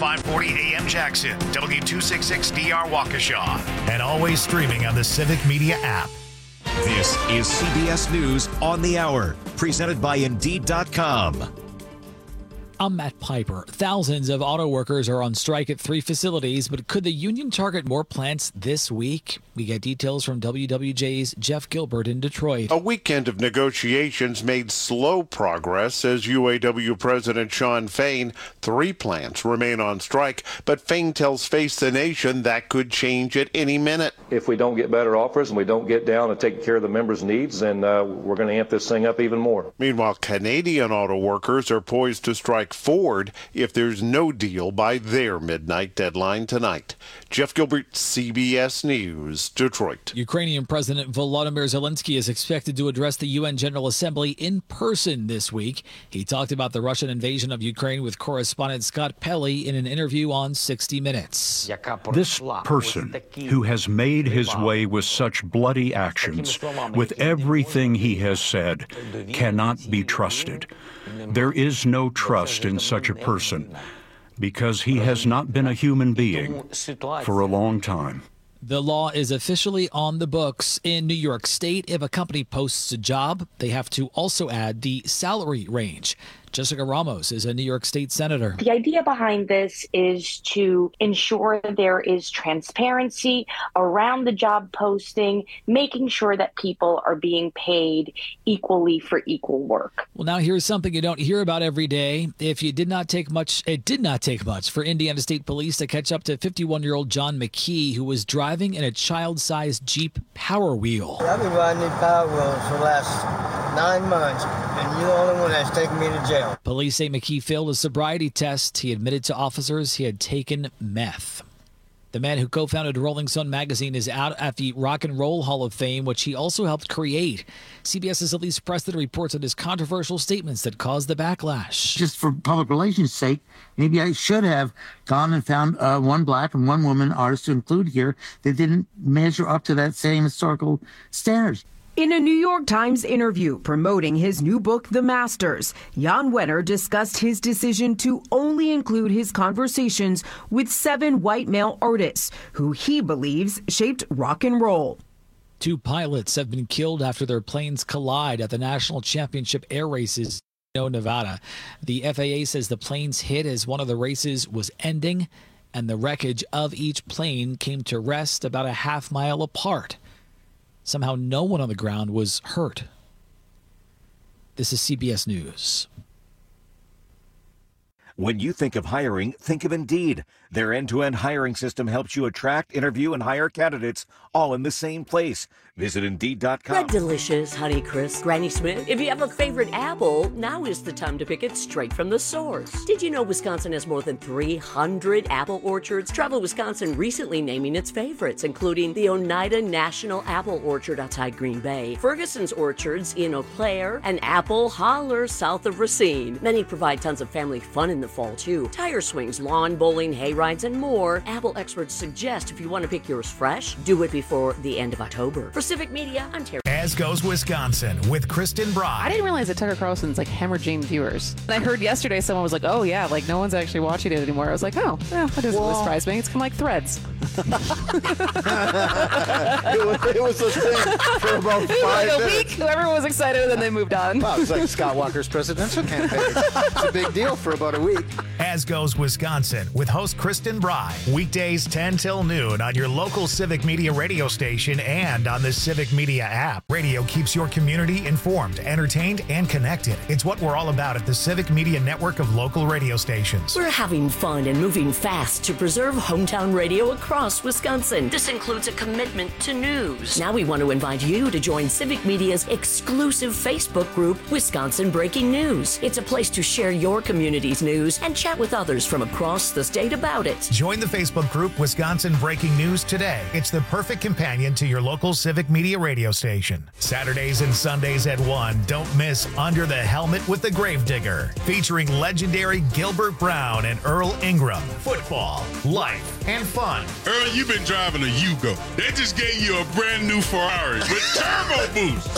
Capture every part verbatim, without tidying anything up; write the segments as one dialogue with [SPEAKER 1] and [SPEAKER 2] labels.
[SPEAKER 1] five forty A M Jackson, W two sixty-six D R Waukesha, and always streaming on the Civic Media app.
[SPEAKER 2] This is C B S News on the Hour, presented by Indeed dot com.
[SPEAKER 3] I'm Matt Piper. Thousands of auto workers are on strike at three facilities, but could the union target more plants this week? We get details from W W J's Jeff Gilbert in Detroit.
[SPEAKER 4] A weekend of negotiations made slow progress, says U A W President Shawn Fain. Three plants remain on strike, but Fain tells Face the Nation that could change at any minute.
[SPEAKER 5] If we don't get better offers and we don't get down and take care of the members' needs, then uh, we're going to amp this thing up even more.
[SPEAKER 4] Meanwhile, Canadian auto workers are poised to strike Ford if there's no deal by their midnight deadline tonight. Jeff Gilbert, C B S News, Detroit.
[SPEAKER 3] Ukrainian President Volodymyr Zelensky is expected to address the U N General Assembly in person this week. He talked about the Russian invasion of Ukraine with correspondent Scott Pelley in an interview on sixty minutes.
[SPEAKER 6] This person who has made his way with such bloody actions, with everything he has said, cannot be trusted. There is no trust in such a person because he has not been a human being for a long time.
[SPEAKER 3] The law is officially on the books in New York State. If a company posts a job, they have to also add the salary range. Jessica Ramos is a New York State senator.
[SPEAKER 7] The idea behind this is to ensure there is transparency around the job posting, making sure that people are being paid equally for equal work.
[SPEAKER 3] Well, now here's something you don't hear about every day. If you did not take much, it did not take much for Indiana State Police to catch up to fifty-one-year-old John McKee, who was driving in a child-sized Jeep Power Wheel.
[SPEAKER 8] I've been riding these Power Wheels for the last nine months, and you're the only one that's taken me to jail.
[SPEAKER 3] Police say McKee failed a sobriety test. He admitted to officers he had taken meth. The man who co-founded Rolling Stone magazine is out at the Rock and Roll Hall of Fame, which he also helped create. CBS's Elise Preston reports on his controversial statements that caused the backlash.
[SPEAKER 9] Just for public relations' sake, maybe I should have gone and found uh, one black and one woman artist to include here that didn't measure up to that same historical standard.
[SPEAKER 10] In a New York Times interview promoting his new book, The Masters, Jan Wenner discussed his decision to only include his conversations with seven white male artists who he believes shaped rock and roll.
[SPEAKER 3] Two pilots have been killed after their planes collide at the National Championship air races in Reno, Nevada. The F A A says the planes hit as one of the races was ending, and the wreckage of each plane came to rest about a half mile apart. Somehow no one on the ground was hurt. This is C B S News.
[SPEAKER 2] When you think of hiring, think of Indeed. Their end-to-end hiring system helps you attract, interview, and hire candidates all in the same place. Visit Indeed dot com.
[SPEAKER 11] Red Delicious, Honeycrisp, Granny Smith. If you have a favorite apple, now is the time to pick it straight from the source. Did you know Wisconsin has more than three hundred apple orchards? Travel Wisconsin recently naming its favorites, including the Oneida National Apple Orchard outside Green Bay, Ferguson's Orchards in Eau Claire, and Apple Holler south of Racine. Many provide tons of family fun in the fall, too. Tire swings, lawn bowling, hay rides, and more. Apple experts suggest if you want to pick yours fresh, do it before the end of October. For Civic Media, I'm Terry.
[SPEAKER 1] As goes Wisconsin with Kristen Bry.
[SPEAKER 12] I didn't realize that Tucker Carlson's like hemorrhaging viewers. And I heard yesterday someone was like, oh yeah, like no one's actually watching it anymore. I was like, oh, yeah, that doesn't well, surprise me. It's kind of like Threads.
[SPEAKER 13] it, was, it was a thing for about five
[SPEAKER 12] like a
[SPEAKER 13] minutes.
[SPEAKER 12] week. Everyone was excited and then they moved on.
[SPEAKER 13] Wow, it's like Scott Walker's presidential campaign. It's a big deal for about a week.
[SPEAKER 1] As goes Wisconsin with host Kristen Bry. Weekdays ten till noon on your local Civic Media radio station and on the Civic Media app. Radio keeps your community informed, entertained, and connected. It's what we're all about at the Civic Media network of local radio stations.
[SPEAKER 11] We're having fun and moving fast to preserve hometown radio across Wisconsin. This includes a commitment to news. Now we want to invite you to join Civic Media's exclusive Facebook group, Wisconsin Breaking News. It's a place to share your community's news and chat with others from across the state about it.
[SPEAKER 1] Join the Facebook group Wisconsin Breaking News today. It's the perfect companion to your local Civic Media radio station. Saturdays and Sundays at one, don't miss Under the Helmet with the Gravedigger, featuring legendary Gilbert Brown and Earl Ingram. Football, life, and fun.
[SPEAKER 14] Earl, you've been driving a Yugo. They just gave you a brand new Ferrari with turbo boost.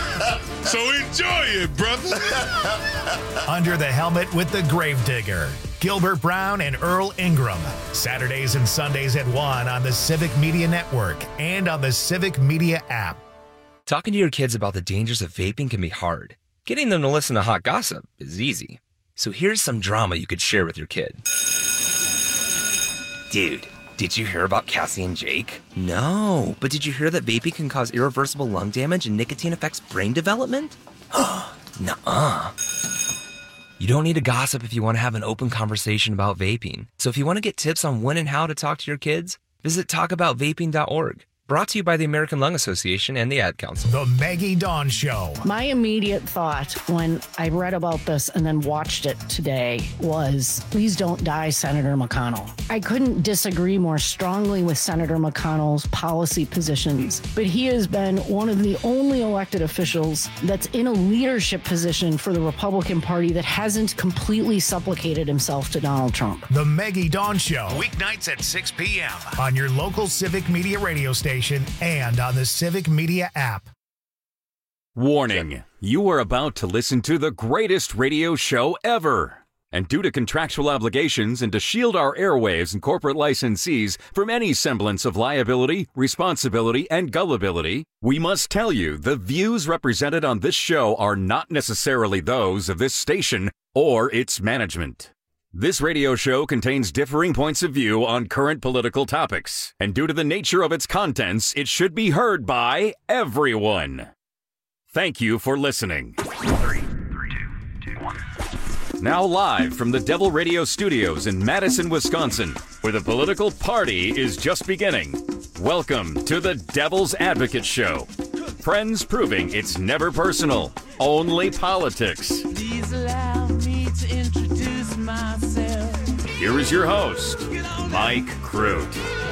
[SPEAKER 14] So enjoy it, brother.
[SPEAKER 1] Under the Helmet with the Gravedigger. Gilbert Brown and Earl Ingram. Saturdays and Sundays at one on the Civic Media Network and on the Civic Media app.
[SPEAKER 15] Talking to your kids about the dangers of vaping can be hard. Getting them to listen to hot gossip is easy. So here's some drama you could share with your kid. Dude, did you hear about Cassie and Jake? No, but did you hear that vaping can cause irreversible lung damage and nicotine affects brain development? Nuh-uh. You don't need to gossip if you want to have an open conversation about vaping. So if you want to get tips on when and how to talk to your kids, visit talk about vaping dot org. Brought to you by the American Lung Association and the Ad Council.
[SPEAKER 1] The Maggie Dawn Show.
[SPEAKER 16] My immediate thought when I read about this and then watched it today was, please don't die, Senator McConnell. I couldn't disagree more strongly with Senator McConnell's policy positions, but he has been one of the only elected officials that's in a leadership position for the Republican Party that hasn't completely supplicated himself to Donald Trump.
[SPEAKER 1] The Maggie Dawn Show. Weeknights at six p.m. on your local Civic Media radio station and on the Civic Media app.
[SPEAKER 17] Warning, you are about to listen to the greatest radio show ever. And due to contractual obligations and to shield our airwaves and corporate licensees from any semblance of liability, responsibility, and gullibility, we must tell you the views represented on this show are not necessarily those of this station or its management. This radio show contains differing points of view on current political topics, and due to the nature of its contents, it should be heard by everyone. Thank you for listening. Three, three, two, two, one. Now live from the Devil Radio Studios in Madison, Wisconsin, where the political party is just beginning. Welcome to the Devil's Advocate Show. Friends proving it's never personal, only politics.
[SPEAKER 18] Please allow me to introduce myself.
[SPEAKER 17] Here is your host, Mike Crute.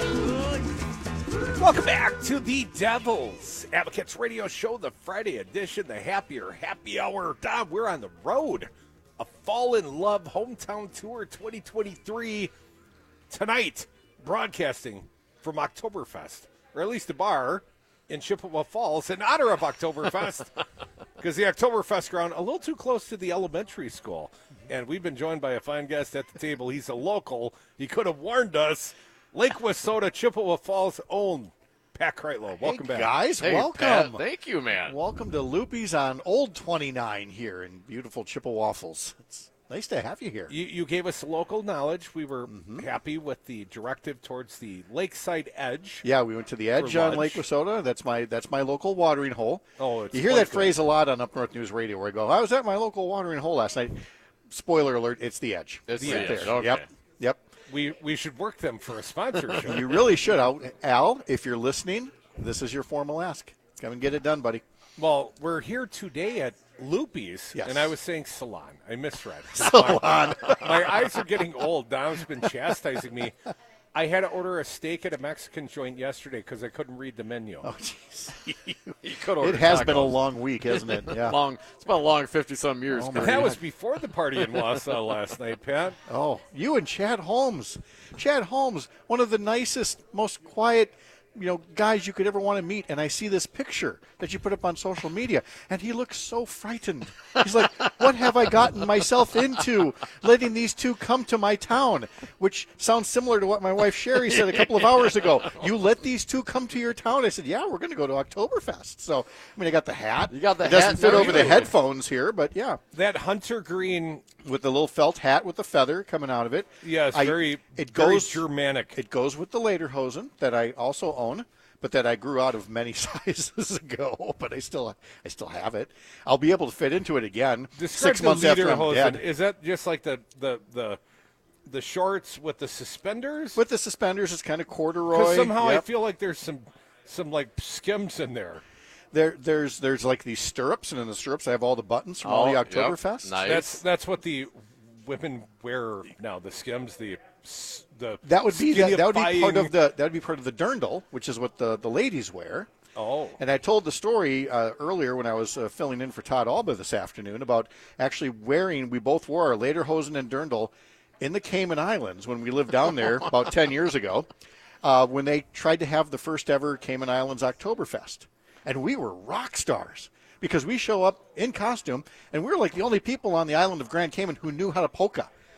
[SPEAKER 19] Welcome back to the Devil's Advocates Radio Show, the Friday edition, the Happier Happy Hour. Dom, we're on the road. A Fall in Love Hometown Tour twenty twenty-three. Tonight, broadcasting from Oktoberfest, or at least a bar in Chippewa Falls in honor of Oktoberfest, because the Oktoberfest ground a little too close to the elementary school. And we've been joined by a fine guest at the table. He's a local. He could have warned us. Lake Wissota, Chippewa Falls' own Pat Kreitlow. Welcome
[SPEAKER 13] hey,
[SPEAKER 19] back.
[SPEAKER 13] guys.
[SPEAKER 20] Hey,
[SPEAKER 13] welcome.
[SPEAKER 20] Pat, thank you, man.
[SPEAKER 13] Welcome to Loopy's on Old twenty-nine here in beautiful Chippewaffles. It's nice to have you here.
[SPEAKER 19] You, you gave us local knowledge. We were mm-hmm. happy with the directive towards the lakeside edge.
[SPEAKER 13] Yeah, we went to the edge on Lake Wissota. That's my that's my local watering hole.
[SPEAKER 19] Oh, it's
[SPEAKER 13] you hear
[SPEAKER 19] that
[SPEAKER 13] good. phrase a lot on Up North News Radio where I go, I was at my local watering hole last night. Spoiler alert, it's the edge.
[SPEAKER 20] It's
[SPEAKER 13] the
[SPEAKER 20] the
[SPEAKER 13] edge.
[SPEAKER 20] edge. Okay.
[SPEAKER 13] Yep. Yep.
[SPEAKER 19] We we should work them for a sponsorship.
[SPEAKER 13] You really should. Al, if you're listening, this is your formal ask. Come and get it done, buddy.
[SPEAKER 19] Well, we're here today at Loopy's,
[SPEAKER 13] yes.
[SPEAKER 19] and I was saying salon. I misread.
[SPEAKER 13] Salon.
[SPEAKER 19] My, my eyes are getting old. Dom's been chastising me. I had to order a steak at a Mexican joint yesterday because I couldn't read the menu.
[SPEAKER 13] Oh, jeez.
[SPEAKER 20] You could order
[SPEAKER 13] it has
[SPEAKER 20] tacos.
[SPEAKER 13] been a long week, hasn't it? Yeah.
[SPEAKER 20] long. It's been a long fifty-some years.
[SPEAKER 19] Oh, and that was before the party in Wausau last night, Pat.
[SPEAKER 13] Oh, you and Chad Holmes. Chad Holmes, one of the nicest, most quiet, you know, guys you could ever want to meet. And I see this picture that you put up on social media, and he looks so frightened. He's like, what have I gotten myself into letting these two come to my town? Which sounds similar to what my wife Sherry said a couple of hours ago. You let these two come to your town? I said, yeah, we're going to go to Oktoberfest. So, I mean, I got the hat.
[SPEAKER 20] You got the
[SPEAKER 13] it doesn't
[SPEAKER 20] hat
[SPEAKER 13] fit over
[SPEAKER 20] too.
[SPEAKER 13] the headphones here, but yeah.
[SPEAKER 19] That hunter green.
[SPEAKER 13] With the little felt hat with the feather coming out of it.
[SPEAKER 19] Yeah, it's
[SPEAKER 13] I,
[SPEAKER 19] very,
[SPEAKER 13] it
[SPEAKER 19] very
[SPEAKER 13] goes,
[SPEAKER 19] Germanic.
[SPEAKER 13] It goes with the lederhosen that I also own, but that I grew out of many sizes ago. But I still, I still have it. I'll be able to fit into it again
[SPEAKER 19] Describe
[SPEAKER 13] six months
[SPEAKER 19] the
[SPEAKER 13] after I'm
[SPEAKER 19] lederhosen.
[SPEAKER 13] dead.
[SPEAKER 19] Is that just like the the the the shorts with the suspenders?
[SPEAKER 13] With the suspenders, it's kind of corduroy.
[SPEAKER 19] Because somehow
[SPEAKER 13] yep.
[SPEAKER 19] I feel like there's some some like skims in there.
[SPEAKER 13] There, there's, there's like these stirrups, and in the stirrups I have all the buttons from
[SPEAKER 20] oh,
[SPEAKER 13] all the
[SPEAKER 20] yep.
[SPEAKER 13] Oktoberfest.
[SPEAKER 20] Nice.
[SPEAKER 19] That's that's what the women wear now. The skims, the the
[SPEAKER 13] that would be that, that would be part
[SPEAKER 19] skinifying-
[SPEAKER 13] of the that would be part of the dirndl, which is what the, the ladies wear.
[SPEAKER 19] Oh.
[SPEAKER 13] And I told the story uh, earlier when I was uh, filling in for Todd Alba this afternoon about actually wearing. We both wore our lederhosen and dirndl in the Cayman Islands when we lived down there about ten years ago, uh, when they tried to have the first ever Cayman Islands Oktoberfest, and we were rock stars. Because we show up in costume, and we were like the only people on the island of Grand Cayman who knew how to polka.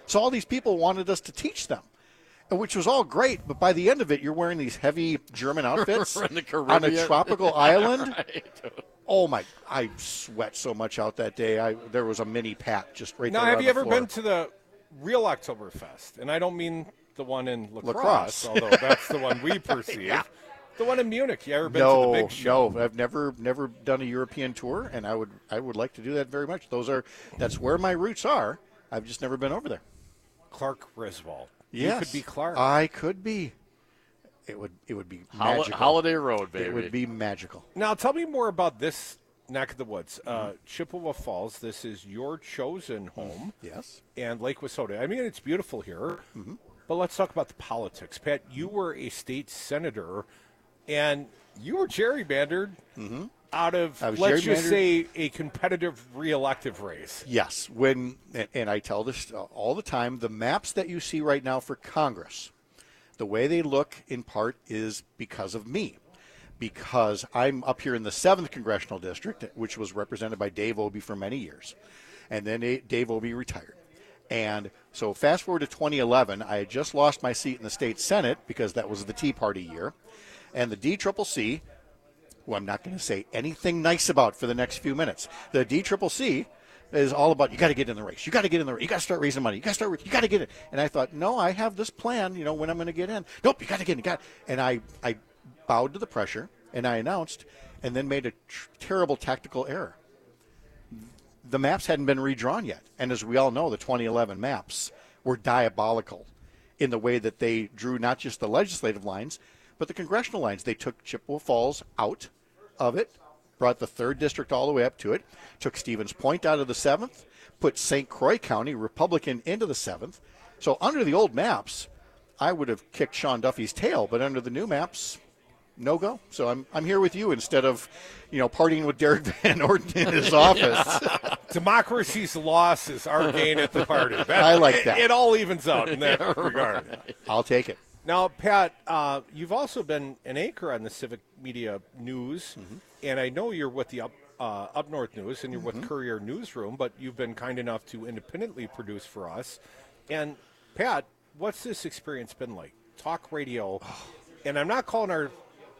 [SPEAKER 13] So all these people wanted us to teach them, which was all great. But by the end of it, you're wearing these heavy German outfits
[SPEAKER 20] In the
[SPEAKER 13] on a
[SPEAKER 20] Caribbean.
[SPEAKER 13] tropical island.
[SPEAKER 20] Right.
[SPEAKER 13] Oh, my. I sweat so much out that day. I There was a mini Pat just right
[SPEAKER 19] Now,
[SPEAKER 13] there
[SPEAKER 19] have
[SPEAKER 13] on
[SPEAKER 19] you
[SPEAKER 13] the
[SPEAKER 19] ever
[SPEAKER 13] floor.
[SPEAKER 19] been to the real Oktoberfest? And I don't mean the one in La
[SPEAKER 13] La
[SPEAKER 19] Crosse,
[SPEAKER 13] Crosse.
[SPEAKER 19] although that's the one we perceive.
[SPEAKER 13] Yeah.
[SPEAKER 19] The one in Munich. You ever been
[SPEAKER 13] no,
[SPEAKER 19] to the big show?
[SPEAKER 13] No, I've never never done a European tour, and I would I would like to do that very much. Those are that's where my roots are. I've just never been over there.
[SPEAKER 19] Clark Griswold.
[SPEAKER 13] Yes,
[SPEAKER 19] You could be Clark.
[SPEAKER 13] I could be. It would it would be
[SPEAKER 20] Hol-
[SPEAKER 13] magical.
[SPEAKER 20] Holiday Road, baby.
[SPEAKER 13] It would be magical.
[SPEAKER 19] Now, tell me more about this neck of the woods. Uh,
[SPEAKER 13] Mm-hmm.
[SPEAKER 19] Chippewa Falls, this is your chosen home.
[SPEAKER 13] Yes.
[SPEAKER 19] And Lake Wissota. I mean, it's beautiful here.
[SPEAKER 13] Mm-hmm.
[SPEAKER 19] But let's talk about the politics. Pat, you were a state senator, and you were gerrymandered
[SPEAKER 13] Mm-hmm.
[SPEAKER 19] out of,
[SPEAKER 13] I was
[SPEAKER 19] let's just
[SPEAKER 13] gerrymandered.
[SPEAKER 19] say, a competitive reelective race.
[SPEAKER 13] Yes, when and, and I tell this all the time, the maps that you see right now for Congress, the way they look in part is because of me. Because I'm up here in the seventh Congressional District, which was represented by Dave Obey for many years. And then A- Dave Obey retired. And so fast forward to twenty eleven, I had just lost my seat in the state Senate because that was the Tea Party year. And the D C C C, who I'm not going to say anything nice about for the next few minutes, the D C C C is all about, you got to get in the race. You got to get in the race. You got to start raising money. You got to start, you got to get it. And I thought, no, I have this plan, you know, when I'm going to get in. Nope, you got to get in. You got. And I, I bowed to the pressure, and I announced, and then made a tr- terrible tactical error. The maps hadn't been redrawn yet. And as we all know, the twenty eleven maps were diabolical in the way that they drew not just the legislative lines, but the congressional lines. They took Chippewa Falls out of it, brought the third district all the way up to it, took Stevens Point out of the seventh, put Saint Croix County, Republican, into the seventh. So under the old maps, I would have kicked Sean Duffy's tail, but under the new maps, no go. So I'm I'm here with you instead of, you know, partying with Derek Van Orden in his office.
[SPEAKER 19] Democracy's loss is our gain at the party. That,
[SPEAKER 13] I like
[SPEAKER 19] it,
[SPEAKER 13] that.
[SPEAKER 19] It all evens out in that regard.
[SPEAKER 13] I'll take it.
[SPEAKER 19] Now, Pat, uh, you've also been an anchor on the Civic Media News,
[SPEAKER 13] Mm-hmm.
[SPEAKER 19] and I know you're with the Up, uh, Up North News, and you're
[SPEAKER 13] Mm-hmm.
[SPEAKER 19] with Courier Newsroom, but you've been kind enough to independently produce for us. And, Pat, what's this experience been like? Talk radio, and I'm not calling our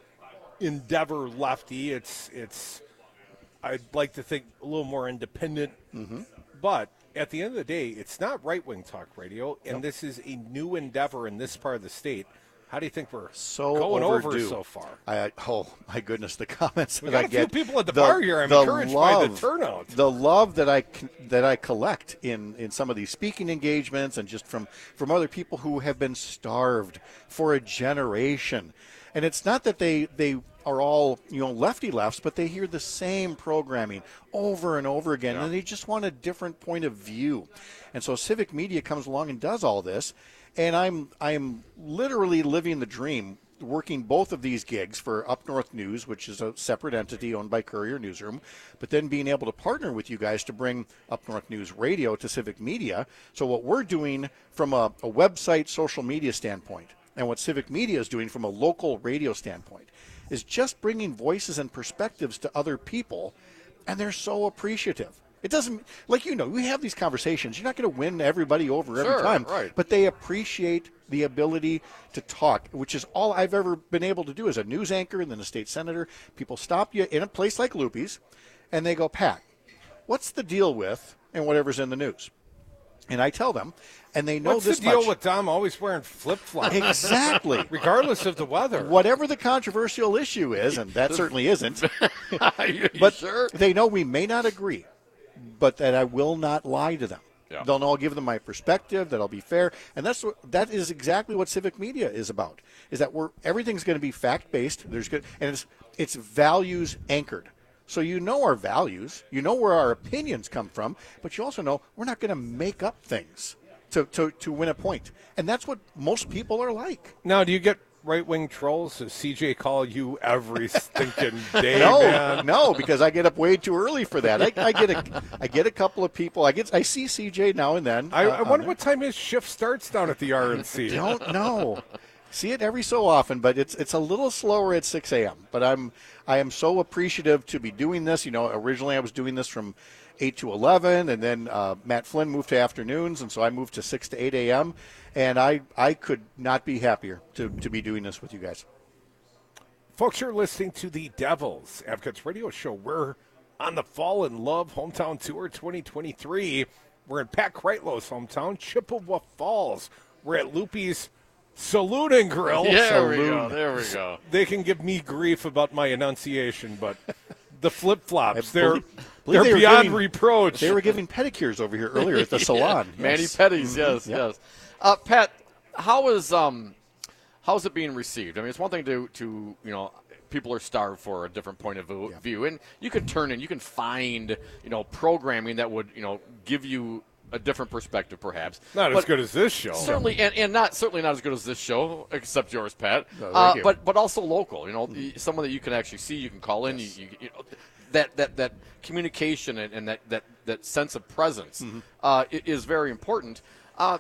[SPEAKER 19] endeavor lefty. It's, it's I'd like to think a little more independent,
[SPEAKER 13] Mm-hmm.
[SPEAKER 19] but at the end of the day, it's not right-wing talk radio, and
[SPEAKER 13] Nope.
[SPEAKER 19] this is a new endeavor in this part of the state. How do you think we're
[SPEAKER 13] So
[SPEAKER 19] going
[SPEAKER 13] overdue.
[SPEAKER 19] over so far?
[SPEAKER 13] I, oh my goodness, the comments
[SPEAKER 19] We
[SPEAKER 13] that
[SPEAKER 19] got
[SPEAKER 13] I
[SPEAKER 19] a few
[SPEAKER 13] get.
[SPEAKER 19] people at the bar here. I'm encouraged by the turnout.
[SPEAKER 13] The love that I con- that I collect in, in some of these speaking engagements, and just from from other people who have been starved for a generation. And it's not that they they are all, you know, lefty lefts, but they hear the same programming over and over again,
[SPEAKER 20] Yeah.
[SPEAKER 13] and they just want a different point of view. And so Civic Media comes along and does all this, and I'm I'm literally living the dream, working both of these gigs for Up North News, which is a separate entity owned by Courier Newsroom, but then being able to partner with you guys to bring Up North News Radio to Civic Media. So what we're doing from a, a website social media standpoint, and what Civic Media is doing from a local radio standpoint, is just bringing voices and perspectives to other people, and they're so appreciative. It doesn't, like, you know, we have these conversations. You're not going to win everybody over every
[SPEAKER 20] Sure,
[SPEAKER 13] time,
[SPEAKER 20] right.
[SPEAKER 13] but they appreciate the ability to talk, which is all I've ever been able to do as a news anchor and then a state senator. People stop you in a place like Loopy's, and they go, Pat, what's the deal with, and whatever's in the news? And I tell them, and they know
[SPEAKER 19] What's
[SPEAKER 13] this
[SPEAKER 19] the deal
[SPEAKER 13] much.
[SPEAKER 19] with Dom always wearing flip-flops?
[SPEAKER 13] Exactly.
[SPEAKER 19] Regardless of the weather.
[SPEAKER 13] Whatever the controversial issue is, and that certainly isn't, but
[SPEAKER 20] sure?
[SPEAKER 13] they know we may not agree, but that I will not lie to them.
[SPEAKER 20] Yeah.
[SPEAKER 13] They'll know I'll give them my perspective, that I'll be fair, and that's what, that is exactly what Civic Media is about. Is that we're everything's going to be fact based. There's good, and it's it's values anchored. So you know our values, you know where our opinions come from, but you also know we're not going to make up things to, to, to win a point. And that's what most people are like.
[SPEAKER 19] Now, do you get right-wing trolls? Does C J call you every stinking day,
[SPEAKER 13] No,
[SPEAKER 19] man?
[SPEAKER 13] no, because I get up way too early for that. I, I get a, I get a couple of people. I get, I see C J now and then.
[SPEAKER 19] I,
[SPEAKER 13] uh,
[SPEAKER 19] I
[SPEAKER 13] on
[SPEAKER 19] wonder
[SPEAKER 13] there.
[SPEAKER 19] what time his shift starts down at the R N C.
[SPEAKER 13] Don't know. See it every so often, but it's it's a little slower at six a.m. But I'm I am so appreciative to be doing this. You know, originally I was doing this from eight to eleven, and then uh, Matt Flynn moved to afternoons, and so I moved to six to eight a.m., and I, I could not be happier to, to be doing this with you guys.
[SPEAKER 19] Folks, you're listening to the Devils Advocates Radio Show. We're on the Fall in Love Hometown Tour twenty twenty-three. We're in Pat Kreitlow's hometown, Chippewa Falls. We're at Loopy's Saloon and Grill.
[SPEAKER 20] Yeah, there
[SPEAKER 19] Saloon.
[SPEAKER 20] we go. There we go.
[SPEAKER 19] They can give me grief about my enunciation, but the flip-flops,
[SPEAKER 13] I
[SPEAKER 19] they're,
[SPEAKER 13] believe-
[SPEAKER 19] they're
[SPEAKER 13] they were
[SPEAKER 19] beyond
[SPEAKER 13] giving-
[SPEAKER 19] reproach.
[SPEAKER 13] They were giving pedicures over here earlier at the salon.
[SPEAKER 20] Yeah. Manny
[SPEAKER 13] Yes.
[SPEAKER 20] Petties, yes,
[SPEAKER 13] Mhm. Yep.
[SPEAKER 20] yes. Uh, Pat, how is um, how is it being received? I mean, it's one thing to to you know, people are starved for a different point of view, view, and you can turn in, you can find you know programming that would you know give you a different perspective, perhaps.
[SPEAKER 19] Not
[SPEAKER 20] But
[SPEAKER 19] as good as this show.
[SPEAKER 20] Certainly, and, and not certainly not as good as this show, except yours, Pat.
[SPEAKER 13] No,
[SPEAKER 20] uh,
[SPEAKER 13] thank you.
[SPEAKER 20] but but also local. You know, y someone that you can actually see, you can call in. You, you, you know, that that that communication and, and that, that that sense of presence uh, i- is very important. Uh,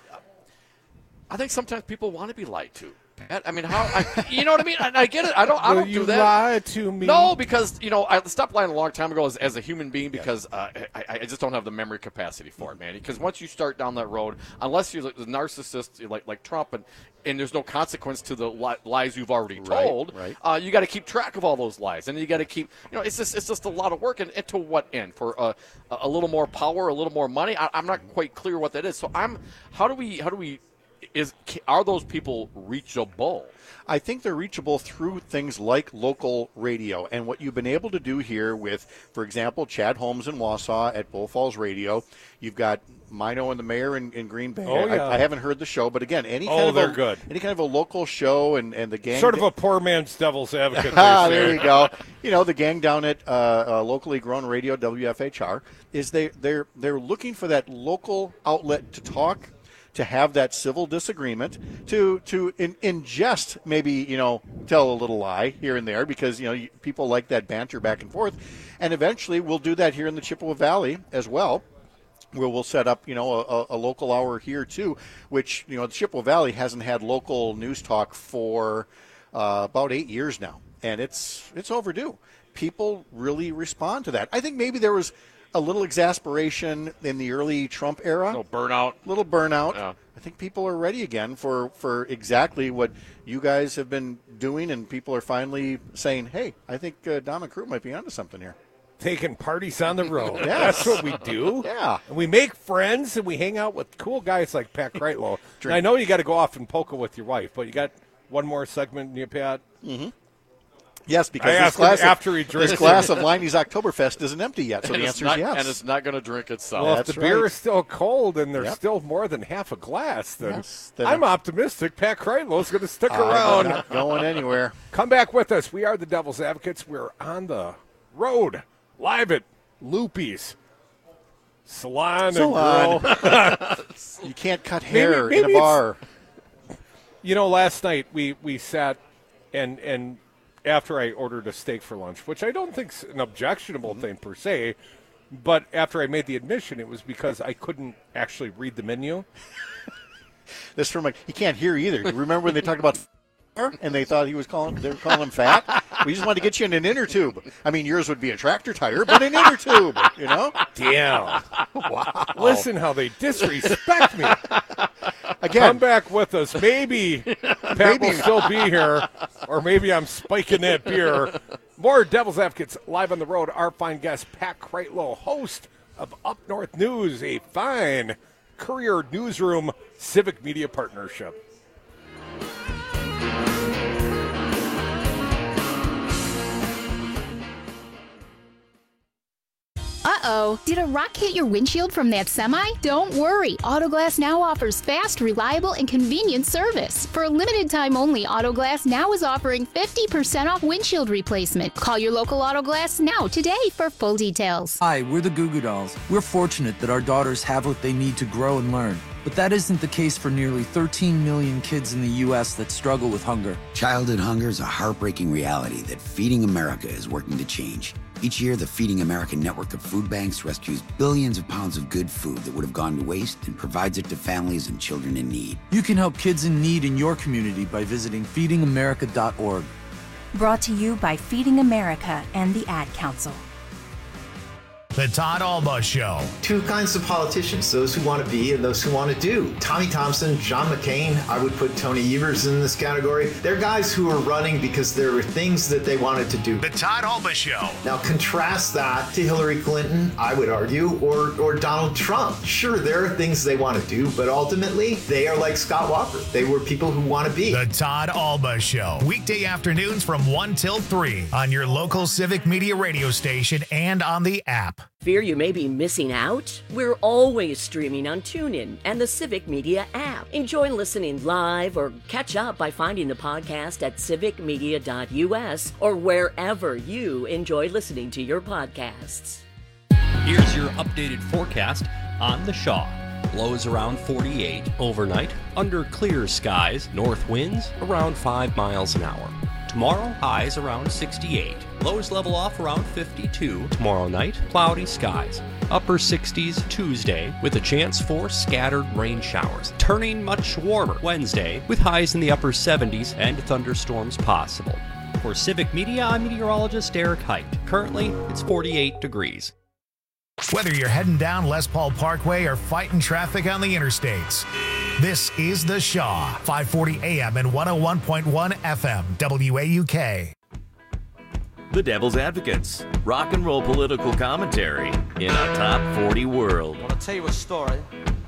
[SPEAKER 20] I think sometimes people want to be lied to. Pat. I mean, how? I, you know what I mean? I, I get it. I don't. I
[SPEAKER 19] Will
[SPEAKER 20] don't
[SPEAKER 19] you
[SPEAKER 20] do that.
[SPEAKER 19] lie to me?
[SPEAKER 20] No, because you know I stopped lying a long time ago as, as a human being because uh, I, I just don't have the memory capacity for it, man. Because once you start down that road, unless you're the narcissist like like Trump and and there's no consequence to the li- lies you've already
[SPEAKER 13] Right,
[SPEAKER 20] told,
[SPEAKER 13] right.
[SPEAKER 20] Uh, you got to keep track of all those lies, and you got to keep. You know, it's just it's just a lot of work, and, and to what end? For a, a little more power, a little more money? I, I'm not quite clear what that is. So I'm. How do we? How do we? Is are those people reachable?
[SPEAKER 13] I think they're reachable through things like local radio. And what you've been able to do here with, for example, Chad Holmes in Wausau at Bull Falls Radio. You've got Mino and the mayor in, in Green Bay.
[SPEAKER 19] Oh, yeah.
[SPEAKER 13] I, I haven't heard the show, but again, any
[SPEAKER 19] Oh,
[SPEAKER 13] kind of
[SPEAKER 19] they're
[SPEAKER 13] a,
[SPEAKER 19] good.
[SPEAKER 13] any kind of a local show and, and the gang.
[SPEAKER 19] Sort of a poor man's devil's advocate.
[SPEAKER 13] Ah,
[SPEAKER 19] they say.
[SPEAKER 13] there you go. You know, the gang down at uh, uh, locally grown radio, W F H R, is they they're they're looking for that local outlet to talk, to have that civil disagreement, to to in, ingest maybe, you know, tell a little lie here and there because, you know, you, people like that banter back and forth. And eventually we'll do that here in the Chippewa Valley as well, where we'll set up, you know, a, a local hour here too, which, you know, the Chippewa Valley hasn't had local news talk for uh, about eight years now. And it's it's overdue. People really respond to that. I think maybe there was a little exasperation in the early Trump era.
[SPEAKER 20] No burnout.
[SPEAKER 13] Little burnout.
[SPEAKER 20] Yeah.
[SPEAKER 13] I think people are ready again for, for exactly what you guys have been doing, and people are finally saying, hey, I think uh, Dom and crew might be onto something here.
[SPEAKER 19] Taking parties on the road.
[SPEAKER 13] Yes.
[SPEAKER 19] That's what we do.
[SPEAKER 13] Yeah.
[SPEAKER 19] And we make friends and we hang out with cool guys like Pat Kreitlow. And I know you got to go off and polka with your wife, but you got one more segment in you, Pat?
[SPEAKER 13] Mm-hmm. Yes, because
[SPEAKER 19] I
[SPEAKER 13] this
[SPEAKER 19] asked him
[SPEAKER 13] glass,
[SPEAKER 19] after he
[SPEAKER 13] of,
[SPEAKER 19] drinks
[SPEAKER 13] this glass
[SPEAKER 19] it.
[SPEAKER 13] of Liney's Oktoberfest isn't empty yet, so
[SPEAKER 20] And
[SPEAKER 13] the
[SPEAKER 20] it's
[SPEAKER 13] answer
[SPEAKER 20] not-
[SPEAKER 13] is yes.
[SPEAKER 20] And it's not going to drink itself.
[SPEAKER 19] Well,
[SPEAKER 13] That's
[SPEAKER 19] if the beer
[SPEAKER 13] right.
[SPEAKER 19] is still cold and there's
[SPEAKER 13] Yep.
[SPEAKER 19] still more than half a glass, then,
[SPEAKER 13] Yes, then
[SPEAKER 19] I'm optimistic Pat Kreitlow is going to stick
[SPEAKER 13] I'm
[SPEAKER 19] around.
[SPEAKER 13] not going anywhere.
[SPEAKER 19] Come back with us. We are the Devil's Advocates. We're on the road, live at Loopy's Salon,
[SPEAKER 13] Salon.
[SPEAKER 19] and Grill.
[SPEAKER 13] You can't cut hair
[SPEAKER 19] Maybe-
[SPEAKER 13] in
[SPEAKER 19] maybe
[SPEAKER 13] a
[SPEAKER 19] it's-
[SPEAKER 13] bar.
[SPEAKER 19] You know, last night we, we sat and and after I ordered a steak for lunch, which I don't think's an objectionable
[SPEAKER 13] Mm-hmm.
[SPEAKER 19] thing per se, but after I made the admission, it was because I couldn't actually read the menu.
[SPEAKER 13] This from like he can't hear either. Remember when they talked about and they thought he was calling they were calling him fat? We just wanted to get you in an inner tube. I mean, yours would be a tractor tire, but an inner tube, you know?
[SPEAKER 19] Damn.
[SPEAKER 13] Wow.
[SPEAKER 19] Listen how they disrespect me.
[SPEAKER 13] Again.
[SPEAKER 19] Come back with us. Maybe Pat
[SPEAKER 13] Maybe.
[SPEAKER 19] will still be here, or maybe I'm spiking that beer. More Devil's Advocates live on the road. Our fine guest, Pat Kreitlow, host of Up North News, a fine Courier Newsroom civic media partnership.
[SPEAKER 21] Uh-oh, did a rock hit your windshield from that semi? Don't worry, Autoglass Now offers fast, reliable, and convenient service. For a limited time only, Autoglass Now is offering fifty percent off windshield replacement. Call your local Autoglass Now today for full details.
[SPEAKER 22] Hi, we're the Goo Goo Dolls. We're fortunate that our daughters have what they need to grow and learn. But that isn't the case for nearly thirteen million kids in the U S that struggle with hunger.
[SPEAKER 23] Childhood hunger is a heartbreaking reality that Feeding America is working to change. Each year, the Feeding America network of food banks rescues billions of pounds of good food that would have gone to waste and provides it to families and children in need.
[SPEAKER 22] You can help kids in need in your community by visiting feeding america dot org.
[SPEAKER 24] Brought to you by Feeding America and the Ad Council.
[SPEAKER 1] The Todd Alba Show.
[SPEAKER 4] Two kinds of politicians, those who want to be and those who want to do. Tommy Thompson, John McCain, I would put Tony Evers in this category. They're guys who are running because there were things that they wanted to do.
[SPEAKER 1] The Todd Alba Show.
[SPEAKER 4] Now contrast that to Hillary Clinton, I would argue, or, or Donald Trump. Sure, there are things they want to do, but ultimately they are like Scott Walker. They were people who want to be.
[SPEAKER 1] The Todd Alba Show. Weekday afternoons from one till three on your local Civic Media radio station and on the app.
[SPEAKER 11] Fear you may be missing out? We're always streaming on TuneIn and the Civic Media app. Enjoy listening live or catch up by finding the podcast at civic media dot u s or wherever you enjoy listening to your podcasts.
[SPEAKER 5] Here's your updated forecast on the Shaw. Lows around forty-eight overnight, under clear skies, north winds around five miles an hour. Tomorrow, highs around sixty-eight. Lows level off around fifty-two. Tomorrow night, cloudy skies. Upper sixties Tuesday with a chance for scattered rain showers. Turning much warmer Wednesday with highs in the upper seventies and thunderstorms possible. For Civic Media, I'm meteorologist Eric Height. Currently, it's forty-eight degrees.
[SPEAKER 1] Whether you're heading down Les Paul Parkway or fighting traffic on the interstates, this is The Shaw, five forty A M and one oh one point one F M, W A U K.
[SPEAKER 6] The Devil's Advocates, rock and roll political commentary in a top forty world.
[SPEAKER 24] I want to tell you a story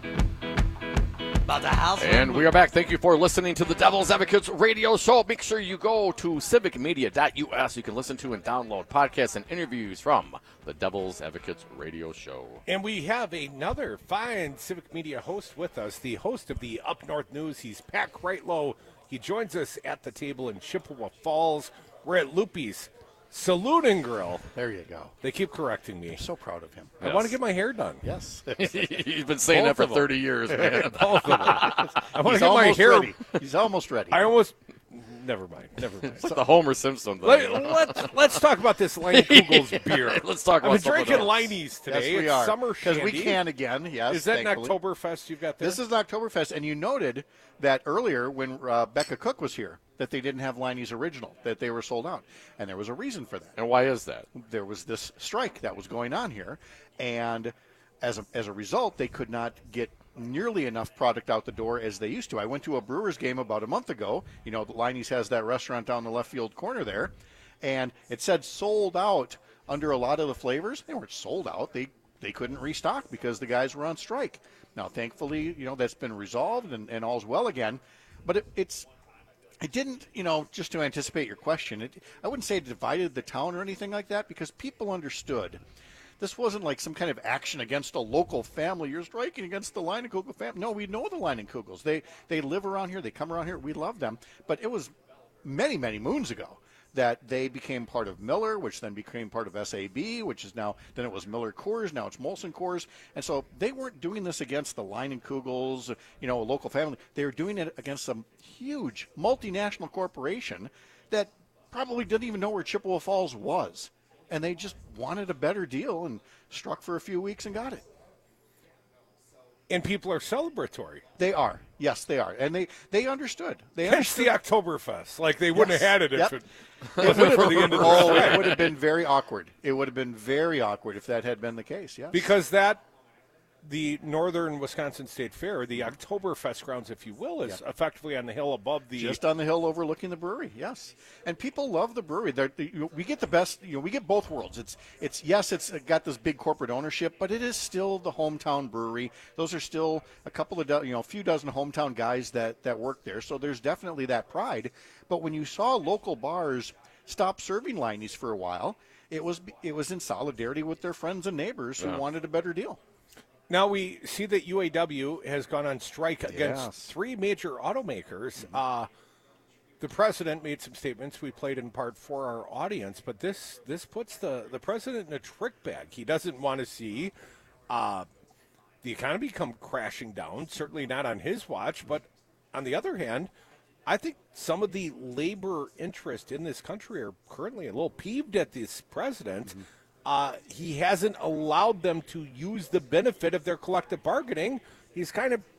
[SPEAKER 24] about the house.
[SPEAKER 20] And we are back. Thank you for listening to the Devil's Advocates radio show. Make sure you go to civic media dot u s. You can listen to and download podcasts and interviews from the Devil's Advocates radio show.
[SPEAKER 19] And we have another fine Civic Media host with us, the host of the Up North News. He's Pat Kreitlow. He joins us at the table in Chippewa Falls. We're at Loopy's Saloon and Grill.
[SPEAKER 13] There you go.
[SPEAKER 19] They keep correcting me.
[SPEAKER 13] I'm so proud of him.
[SPEAKER 19] I want to get my hair done.
[SPEAKER 13] Yes.
[SPEAKER 20] He's been saying
[SPEAKER 19] Both
[SPEAKER 20] that for
[SPEAKER 19] of them.
[SPEAKER 20] thirty years, man.
[SPEAKER 19] Both of them. I want to
[SPEAKER 13] He's
[SPEAKER 19] get my
[SPEAKER 13] almost
[SPEAKER 19] hair.
[SPEAKER 13] ready. He's almost ready.
[SPEAKER 19] I almost. Never mind. Never mind.
[SPEAKER 20] It's like the Homer Simpson thing.
[SPEAKER 19] Let, let's, let's talk about this Leinenkugels beer.
[SPEAKER 20] Let's talk about
[SPEAKER 19] I've been
[SPEAKER 20] something
[SPEAKER 19] drinking
[SPEAKER 20] else.
[SPEAKER 19] Leine's today.
[SPEAKER 13] Yes, we
[SPEAKER 19] it's
[SPEAKER 13] are.
[SPEAKER 19] summer
[SPEAKER 13] Because we
[SPEAKER 19] shandy.
[SPEAKER 13] can again, yes.
[SPEAKER 19] Is that
[SPEAKER 13] thankfully.
[SPEAKER 19] an Oktoberfest you've got there?
[SPEAKER 13] This is an Oktoberfest, and you noted that earlier when uh, Becca Cook was here that they didn't have Leine's Original, that they were sold out. And there was a reason for that.
[SPEAKER 20] And why is that?
[SPEAKER 13] There was this strike that was going on here, and as a, as a result, they could not get nearly enough product out the door as they used to. I went to a Brewers game about a month ago. You know, Leine's has that restaurant down the left field corner there, and it said sold out under a lot of the flavors. They weren't sold out. They they couldn't restock because the guys were on strike. Now, thankfully, you know, that's been resolved and, and all's well again. But it, it's it didn't, you know, just to anticipate your question, it, I wouldn't say it divided the town or anything like that because people understood. This wasn't like some kind of action against a local family. You're striking against the Leinenkugel family. No, we know the Leinenkugels. They they live around here. They come around here. We love them. But it was many, many moons ago that they became part of Miller, which then became part of S A B, which is now, then it was Miller Coors, now it's Molson Coors. And so they weren't doing this against the Leinenkugels, you know, a local family. They were doing it against some huge multinational corporation that probably didn't even know where Chippewa Falls was. And they just wanted a better deal and struck for a few weeks and got it.
[SPEAKER 19] And people are celebratory.
[SPEAKER 13] They are. Yes, they are. And they, they understood. They
[SPEAKER 19] Hence
[SPEAKER 13] understood.
[SPEAKER 19] the Oktoberfest. Like they wouldn't
[SPEAKER 13] Yes.
[SPEAKER 19] have had it if
[SPEAKER 13] Yep.
[SPEAKER 19] it
[SPEAKER 13] It
[SPEAKER 19] wasn't
[SPEAKER 13] would
[SPEAKER 19] for
[SPEAKER 13] have,
[SPEAKER 19] the end of the
[SPEAKER 13] oh,
[SPEAKER 19] strike.
[SPEAKER 13] it would have been very awkward. It would have been very awkward if that had been the case, yes.
[SPEAKER 19] Because that, the Northern Wisconsin State Fair, the Oktoberfest grounds, if you will, is
[SPEAKER 13] Yeah.
[SPEAKER 19] effectively on the hill above the.
[SPEAKER 13] Just on the hill overlooking the brewery, yes. And people love the brewery. They're, they, you know, we get the best, you know, we get both worlds. It's, it's yes, it's got this big corporate ownership, but it is still the hometown brewery. Those are still a couple of, do, you know, a few dozen hometown guys that, that work there. So there's definitely that pride. But when you saw local bars stop serving Leine's for a while, it was, it was in solidarity with their friends and neighbors who
[SPEAKER 19] Yeah.
[SPEAKER 13] wanted a better deal.
[SPEAKER 19] Now we see that U A W has gone on strike against
[SPEAKER 13] Yes.
[SPEAKER 19] three major automakers. Uh, the president made some statements we played in part for our audience, but this this puts the, the president in a trick bag. He doesn't want to see uh, the economy come crashing down, certainly not on his watch. But on the other hand, I think some of the labor interest in this country are currently a little peeved at this president. Mm-hmm. Uh, he hasn't allowed them to use the benefit of their collective bargaining. He's kind of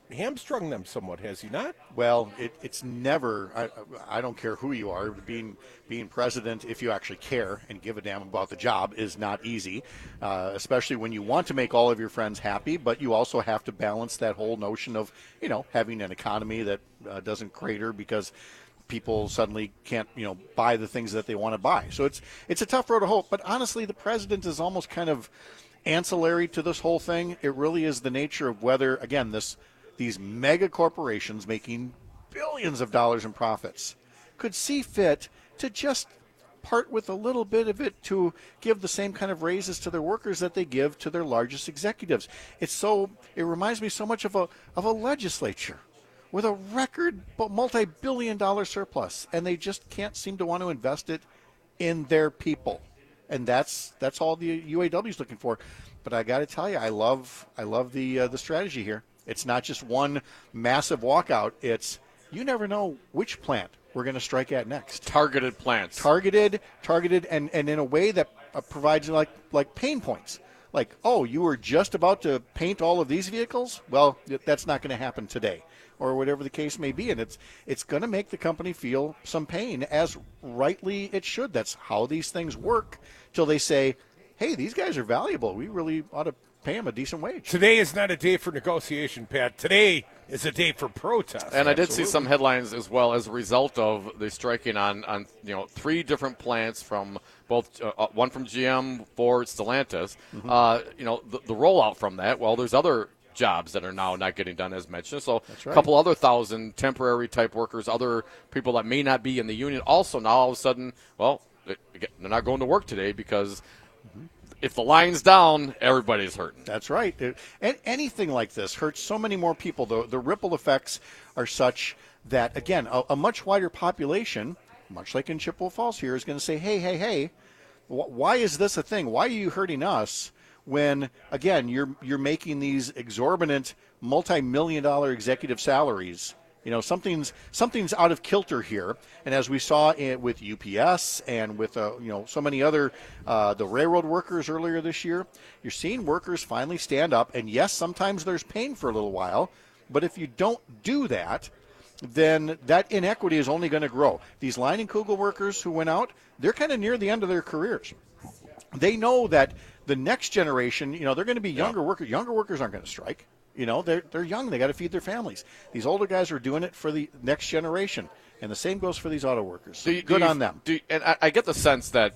[SPEAKER 19] hamstrung them somewhat, has he not?
[SPEAKER 13] Well, it, it's never, I, I don't care who you are, being being president, if you actually care and give a damn about the job, is not easy, uh, especially when you want to make all of your friends happy, but you also have to balance that whole notion of, you know, having an economy that uh, doesn't crater because people suddenly can't, you know, buy the things that they want to buy. So it's it's a tough road to hoe, but honestly, the president is almost kind of ancillary to this whole thing. It really is the nature of whether, again, this these mega corporations making billions of dollars in profits could see fit to just part with a little bit of it to give the same kind of raises to their workers that they give to their largest executives. It's so, it reminds me so much of a of a legislature with a record multi-billion dollar surplus, and they just can't seem to want to invest it in their people. And that's that's all the U A W is looking for. But I got to tell you, I love I love the uh, the strategy here. It's not just one massive walkout. It's you never know which plant we're going to strike at next.
[SPEAKER 20] Targeted plants.
[SPEAKER 13] Targeted, targeted, and, and in a way that uh, provides like like pain points. Like, oh, you were just about to paint all of these vehicles? Well, that's not going to happen today, or whatever the case may be. And it's it's going to make the company feel some pain, as rightly it should. That's how these things work, till they say, hey, these guys are valuable. We really ought to pay them a decent wage.
[SPEAKER 19] Today is not a day for negotiation, Pat. Today is a day for protest.
[SPEAKER 20] And I did
[SPEAKER 19] Absolutely.
[SPEAKER 20] see some headlines as well as a result of the striking on, on you know, three different plants from both, uh, one from G M, Ford, Stellantis. Mm-hmm. Uh, you know, the, the rollout from that, well, there's other jobs that are now not getting done, as mentioned. So
[SPEAKER 13] That's right.
[SPEAKER 20] a couple other thousand temporary type workers, other people that may not be in the union, also now all of a sudden, well, they're not going to work today because mm-hmm. if the line's down, everybody's hurting.
[SPEAKER 13] That's right. And anything like this hurts so many more people. The, the ripple effects are such that, again, a, a much wider population, much like in Chippewa Falls here, is going to say, hey, hey, hey, wh- why is this a thing? Why are you hurting us when, again, you're you're making these exorbitant multi-million dollar executive salaries? You know, something's something's out of kilter here, and as we saw in, with U P S and with uh, you know so many other uh, the railroad workers earlier this year, you're seeing workers finally stand up. And yes, sometimes there's pain for a little while, but if you don't do that, then that inequity is only going to grow. These Leinenkugel workers who went out, they're kind of near the end of their careers. They know that the next generation, you know, they're going to be younger yeah. workers. Younger workers aren't going to strike. You know, they're, they're young. They got to feed their families. These older guys are doing it for the next generation. And the same goes for these auto workers.
[SPEAKER 20] Do you,
[SPEAKER 13] Good
[SPEAKER 20] do you,
[SPEAKER 13] on them.
[SPEAKER 20] Do you, and I, I get the sense that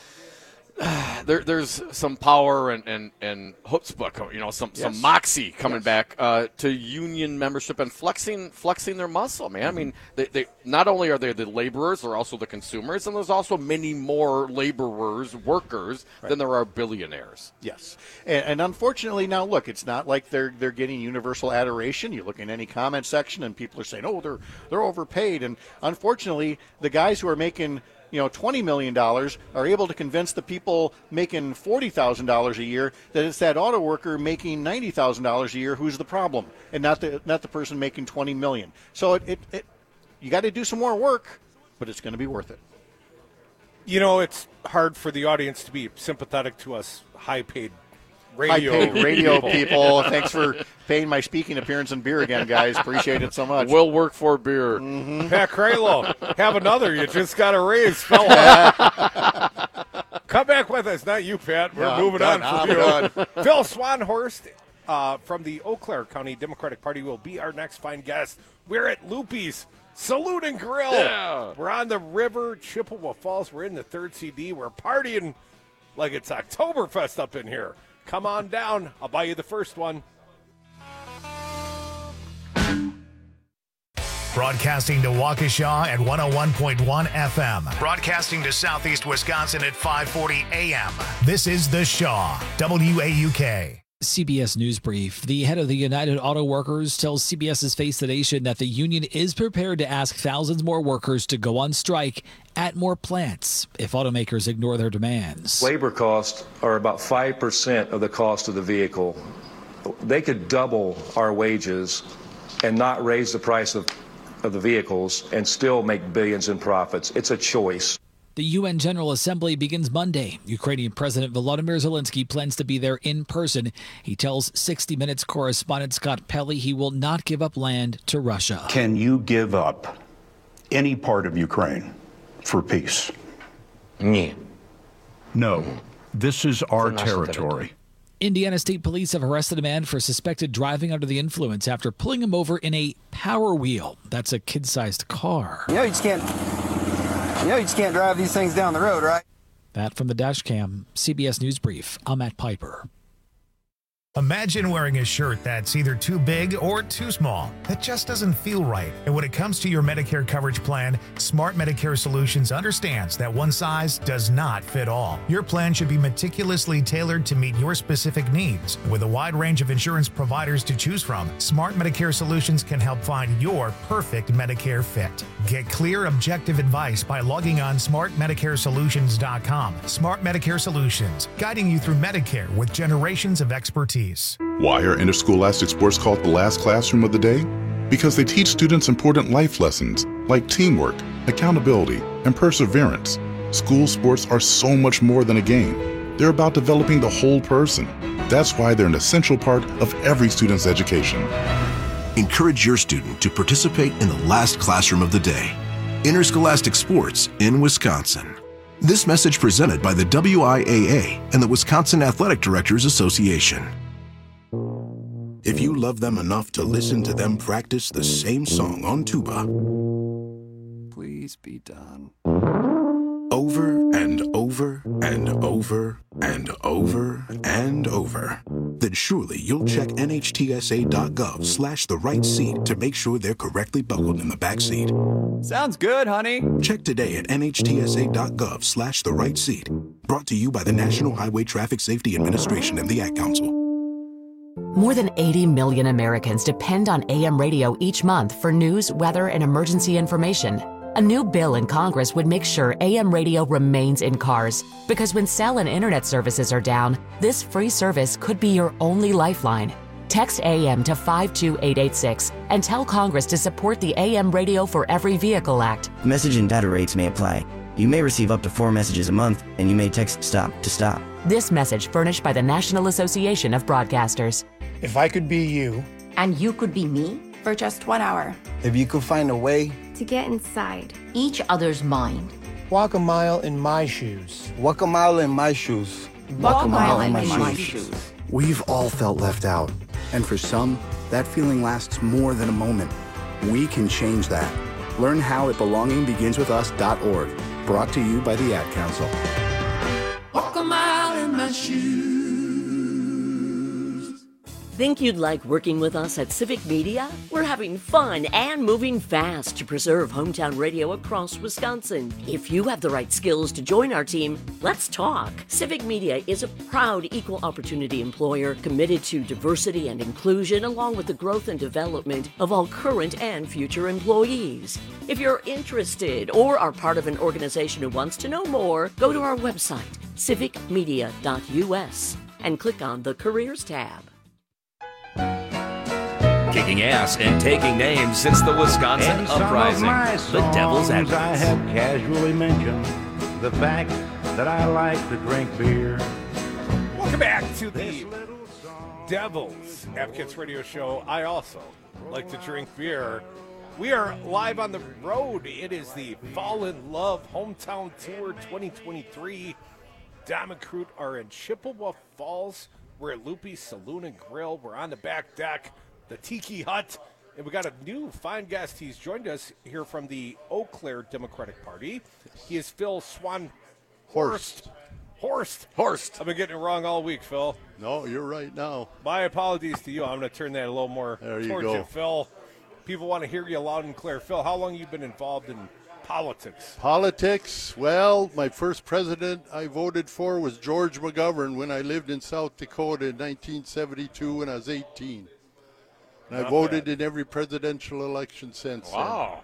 [SPEAKER 20] uh, there, there's some power and, and, and chutzpah, you know, some,
[SPEAKER 13] Yes.
[SPEAKER 20] some moxie coming
[SPEAKER 13] Yes.
[SPEAKER 20] back uh, to union membership and flexing flexing their muscle, man. I mean, they, they not only are they the laborers, they're also the consumers, and there's also many more laborers, workers,
[SPEAKER 13] Right.
[SPEAKER 20] than there are billionaires.
[SPEAKER 13] Yes. And, and unfortunately, now, look, it's not like they're they're getting universal adoration. You look in any comment section, and people are saying, oh, they're they're overpaid. And unfortunately, the guys who are making you know, twenty million dollars are able to convince the people making forty thousand dollars a year that it's that auto worker making ninety thousand dollars a year who's the problem, and not the not the person making twenty million dollars. So it, it, it you got to do some more work, but it's going to be worth it.
[SPEAKER 19] You know, it's hard for the audience to be sympathetic to us high-paid radio
[SPEAKER 13] High-paid radio people. Thanks for paying my speaking appearance in beer again, guys. Appreciate it so much.
[SPEAKER 20] We'll work for beer.
[SPEAKER 13] Mm-hmm.
[SPEAKER 19] Pat Kralo, have another. You just got a raise, fella. Come back with us. Not you, Pat. We're
[SPEAKER 13] Yeah, I'm
[SPEAKER 19] moving
[SPEAKER 13] done.
[SPEAKER 19] on from
[SPEAKER 13] I'm
[SPEAKER 19] you.
[SPEAKER 13] done.
[SPEAKER 19] Phil Swanhorst uh, from the Eau Claire County Democratic Party will be our next fine guest. We're at Loopy's Salute and Grill.
[SPEAKER 20] Yeah.
[SPEAKER 19] We're on the river, Chippewa Falls. We're in the third C D. We're partying like it's Oktoberfest up in here. Come on down. I'll buy you the first one.
[SPEAKER 1] Broadcasting to Waukesha at one oh one point one F M. Broadcasting to Southeast Wisconsin at five forty A M. This is The Shaw, W A U K.
[SPEAKER 3] C B S News Brief. The head of the United Auto Workers tells CBS's Face the Nation that the union is prepared to ask thousands more workers to go on strike at more plants if automakers ignore their demands.
[SPEAKER 7] Labor costs are about five percent of the cost of the vehicle. They could double our wages and not raise the price of, of the vehicles and still make billions in profits. It's a choice.
[SPEAKER 3] The U N General Assembly begins Monday. Ukrainian President Volodymyr Zelensky plans to be there in person. He tells sixty minutes correspondent Scott Pelley he will not give up land to Russia.
[SPEAKER 8] Can you give up any part of Ukraine for peace?
[SPEAKER 9] No.
[SPEAKER 8] No. This is our territory.
[SPEAKER 3] Indiana State Police have arrested a man for suspected driving under the influence after pulling him over in a Power Wheel. That's a kid-sized car.
[SPEAKER 10] You know you just can't, you know you just can't drive these things down the road, right?
[SPEAKER 3] That from the dash cam. C B S News Brief. I'm Matt Piper.
[SPEAKER 1] Imagine wearing a shirt that's either too big or too small. That just doesn't feel right. And when it comes to your Medicare coverage plan, Smart Medicare Solutions understands that one size does not fit all. Your plan should be meticulously tailored to meet your specific needs. With a wide range of insurance providers to choose from, Smart Medicare Solutions can help find your perfect Medicare fit. Get clear, objective advice by logging on smart medicare solutions dot com. Smart Medicare Solutions, guiding you through Medicare with generations of expertise.
[SPEAKER 14] Why are interscholastic sports called the last classroom of the day? Because they teach students important life lessons like teamwork, accountability, and perseverance. School sports are so much more than a game. They're about developing the whole person. That's why they're an essential part of every student's education.
[SPEAKER 24] Encourage your student to participate in the last classroom of the day. Interscholastic sports in Wisconsin. This message presented by the W I A A and the Wisconsin Athletic Directors Association.
[SPEAKER 25] If you love them enough to listen to them practice the same song on tuba,
[SPEAKER 22] Please be done.
[SPEAKER 25] over and over and over and over and over, then surely you'll check N H T S A dot gov slash the right seat to make sure they're correctly buckled in the back seat.
[SPEAKER 22] Sounds good, honey.
[SPEAKER 25] Check today at N H T S A dot gov slash the right seat. Brought to you by the National Highway Traffic Safety Administration and the Ad Council.
[SPEAKER 26] More than eighty million Americans depend on A M radio each month for news, weather, and emergency information. A new bill in Congress would make sure A M radio remains in cars, because when cell and internet services are down, this free service could be your only lifeline. Text A M to five two eight eight six and tell Congress to support the A M Radio for Every Vehicle Act.
[SPEAKER 27] Message and data rates may apply. You may receive up to four messages a month, and you may text STOP to stop.
[SPEAKER 26] This message furnished by the National Association of Broadcasters.
[SPEAKER 28] If I could be you,
[SPEAKER 29] and you could be me, for just one hour.
[SPEAKER 10] If you could find a way
[SPEAKER 29] To get inside each other's mind.
[SPEAKER 28] walk a mile in my shoes.
[SPEAKER 10] Walk a mile in my shoes.
[SPEAKER 29] Walk a mile in my shoes.
[SPEAKER 30] We've all felt left out, and for some, that feeling lasts more than a moment. We can change that. Learn how at belonging begins with us dot org. Brought to you by the Ad Council.
[SPEAKER 18] Walk a mile in my shoes.
[SPEAKER 11] Think you'd like working with us at Civic Media? We're having fun and moving fast to preserve hometown radio across Wisconsin. If you have the right skills to join our team, let's talk. Civic Media is a proud equal opportunity employer committed to diversity and inclusion, along with the growth and development of all current and future employees. If you're interested or are part of an organization who wants to know more, go to our website, civic media dot U S, and click on the Careers tab.
[SPEAKER 6] Kicking ass and taking names since the Wisconsin
[SPEAKER 9] In some
[SPEAKER 6] Uprising.
[SPEAKER 9] of my
[SPEAKER 6] The Devil's
[SPEAKER 9] songs,
[SPEAKER 6] Advocates.
[SPEAKER 9] I have casually mentioned the fact that I like to drink beer.
[SPEAKER 19] Welcome back to the Devil's Advocates Radio Show. I also like to drink beer. We are live on the road. It is the Fall in Love Hometown Tour twenty twenty-three. Dom and Crute are in Chippewa Falls. We're at Loopy's Saloon and Grill. We're on the back deck, the Tiki Hut, and we got a new fine guest. He's joined us here from the Eau Claire Democratic Party. He is Phil Swan Horst. Horst.
[SPEAKER 31] Horst.
[SPEAKER 19] I've been getting it wrong all week, Phil.
[SPEAKER 31] No, you're right now.
[SPEAKER 19] My apologies to you. I'm going to turn that a little more
[SPEAKER 31] There you
[SPEAKER 19] towards
[SPEAKER 31] go.
[SPEAKER 19] you, Phil. People want to hear you loud and clear. Phil, how long have you been involved in politics?
[SPEAKER 31] Politics, well, my first president I voted for was George McGovern when I lived in South Dakota in nineteen seventy-two when I was eighteen. And I
[SPEAKER 19] Not
[SPEAKER 31] voted
[SPEAKER 19] bad.
[SPEAKER 31] in every presidential election since
[SPEAKER 19] Wow.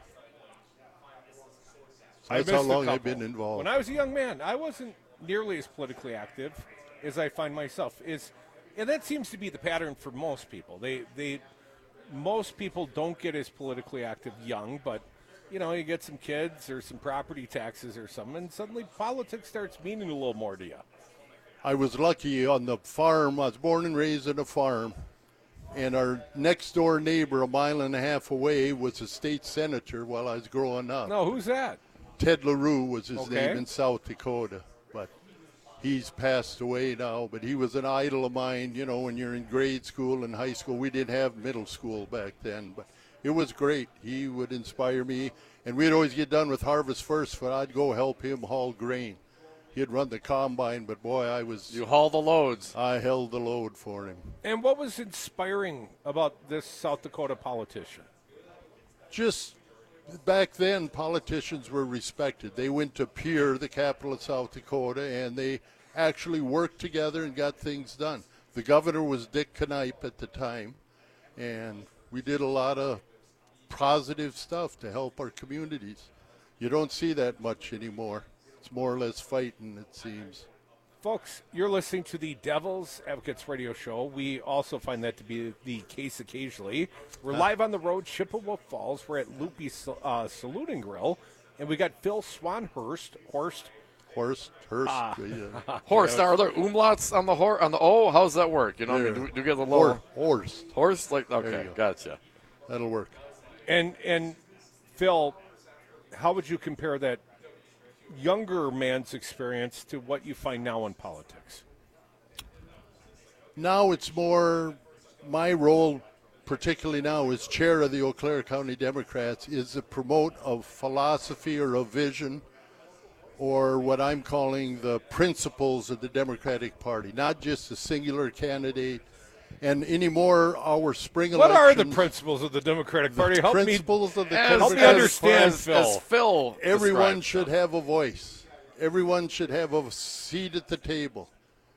[SPEAKER 31] then.
[SPEAKER 19] I
[SPEAKER 31] That's how
[SPEAKER 19] missed a
[SPEAKER 31] long I've
[SPEAKER 19] couple.
[SPEAKER 31] been involved.
[SPEAKER 19] When I was a young man, I wasn't nearly as politically active as I find myself. Is, and that seems to be the pattern for most people. They, they, most people don't get as politically active young, but you know, you get some kids or some property taxes or something, and suddenly politics starts meaning a little more to you.
[SPEAKER 31] I was lucky on the farm. I was born and raised on a farm. And our next door neighbor, a mile and a half away, was a state senator while I was growing up.
[SPEAKER 19] No, who's that?
[SPEAKER 31] Ted LaRue was his
[SPEAKER 19] Okay.
[SPEAKER 31] name in South Dakota. But he's passed away now. But he was an idol of mine. You know, when you're in grade school and high school, we didn't have middle school back then. But it was great. He would inspire me. And we'd always get done with Harvest First, but I'd go help him haul grain. He'd run the combine, but boy, I was...
[SPEAKER 2] You haul the loads.
[SPEAKER 31] I held the load for him.
[SPEAKER 19] And what was inspiring about this South Dakota politician?
[SPEAKER 31] Just back then, politicians were respected. They went to Pierre, the capital of South Dakota, and they actually worked together and got things done. The governor was Dick Knipe at the time, and we did a lot of positive stuff to help our communities. You don't see that much anymore. It's more or less fighting, it seems.
[SPEAKER 19] Folks, you're listening to the Devil's Advocates radio show. We also find that to be the case occasionally. We're live on the road, Chippewa Falls. We're at Loopy uh, Salute and Grill, and we got Phil Swanhurst. Horst.
[SPEAKER 31] Horst. Hurst.
[SPEAKER 2] Ah.
[SPEAKER 31] yeah.
[SPEAKER 2] Horst. Now, are there umlauts on the hor- on the O? How does that work? You know, I mean, do, do you get the little
[SPEAKER 31] Hor- Horst.
[SPEAKER 2] Horst? Like,
[SPEAKER 31] There
[SPEAKER 2] okay,
[SPEAKER 31] you go.
[SPEAKER 2] gotcha.
[SPEAKER 31] That'll work.
[SPEAKER 19] And and Phil, how would you compare that younger man's experience to what you find now in politics?
[SPEAKER 31] Now it's more my role, particularly now as chair of the Eau Claire County Democrats, is to promote a philosophy or a vision or what I'm calling the principles of the Democratic Party, not just a singular candidate. And anymore, our spring
[SPEAKER 19] What are
[SPEAKER 31] elections,
[SPEAKER 19] the principles of the Democratic
[SPEAKER 31] the
[SPEAKER 19] Party? Help me,
[SPEAKER 31] principles of the
[SPEAKER 19] help me
[SPEAKER 31] Democratic
[SPEAKER 19] understand,
[SPEAKER 31] Party.
[SPEAKER 19] Phil.
[SPEAKER 2] As Phil
[SPEAKER 31] Everyone
[SPEAKER 2] described,
[SPEAKER 31] should have a voice. Everyone should have a seat at the table.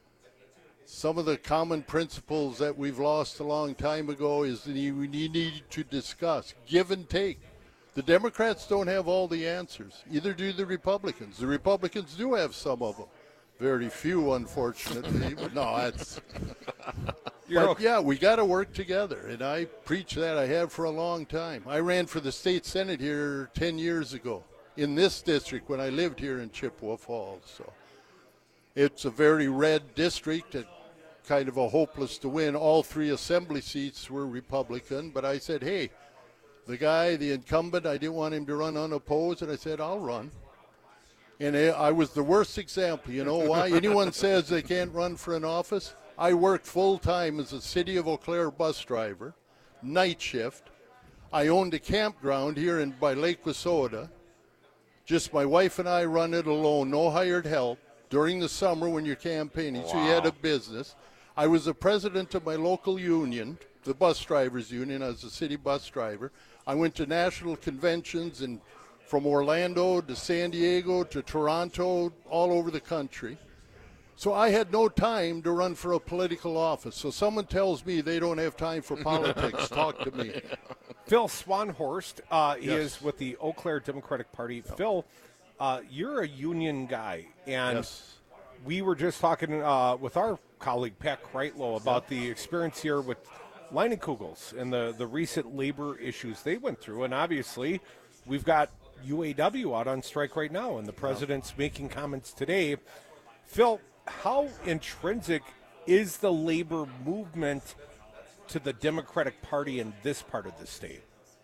[SPEAKER 31] Some of the common principles that we've lost a long time ago is that we need to discuss, give and take. The Democrats don't have all the answers. Either do the Republicans. The Republicans do have some of them. Very few, unfortunately. But no, that's...
[SPEAKER 19] You're
[SPEAKER 31] But
[SPEAKER 19] okay.
[SPEAKER 31] yeah, we got to work together, and I preach that. I have for a long time. I ran for the state senate here ten years ago in this district when I lived here in Chippewa Falls. So it's a very red district, and kind of a hopeless to win. All three assembly seats were Republican, but I said, hey, the guy, the incumbent, I didn't want him to run unopposed, and I said, I'll run. And I was the worst example. You know why? Anyone says they can't run for an office? I worked full-time as a City of Eau Claire bus driver, night shift. I owned a campground here in by Lake Wissota. Just my wife and I run it alone, no hired help, during the summer when you're campaigning. So you had a business. I was the president of my local union, the bus drivers union. I was a city bus driver. I went to national conventions and from Orlando to San Diego to Toronto, all over the country. So I had no time to run for a political office. So someone tells me they don't have time for politics, talk to me.
[SPEAKER 19] Phil Swanhorst uh,
[SPEAKER 31] Yes.
[SPEAKER 19] is with the Eau Claire Democratic Party. Phil, uh, you're a union guy, and
[SPEAKER 31] Yes.
[SPEAKER 19] we were just talking uh, with our colleague Pat Kreitlow about the experience here with Leinekugels and the, the recent labor issues they went through. And obviously, we've got U A W out on strike right now, and the president's making comments today. Phil, how intrinsic is the labor movement to the Democratic Party in this part of the state?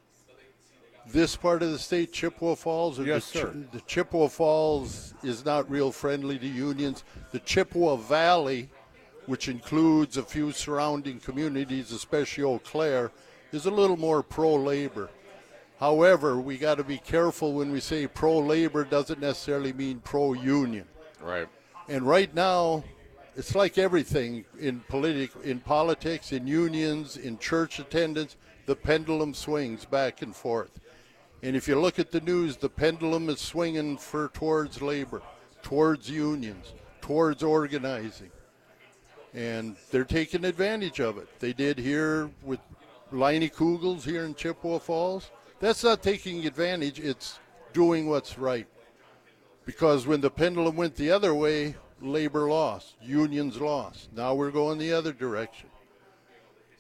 [SPEAKER 31] This part of the state, Chippewa Falls? Or
[SPEAKER 19] Yes,
[SPEAKER 31] the,
[SPEAKER 19] sir.
[SPEAKER 31] The Chippewa Falls is not real friendly to unions. The Chippewa Valley, which includes a few surrounding communities, especially Eau Claire, is a little more pro-labor. However, we got to be careful when we say pro-labor doesn't necessarily mean pro-union.
[SPEAKER 2] Right.
[SPEAKER 31] And right now, it's like everything in politic, in politics, in unions, in church attendance, the pendulum swings back and forth. And if you look at the news, the pendulum is swinging for towards labor, towards unions, towards organizing. And they're taking advantage of it. They did here with Leinekugels here in Chippewa Falls. That's not taking advantage, it's doing what's right. Because when the pendulum went the other way, labor lost, unions lost. Now we're going the other direction.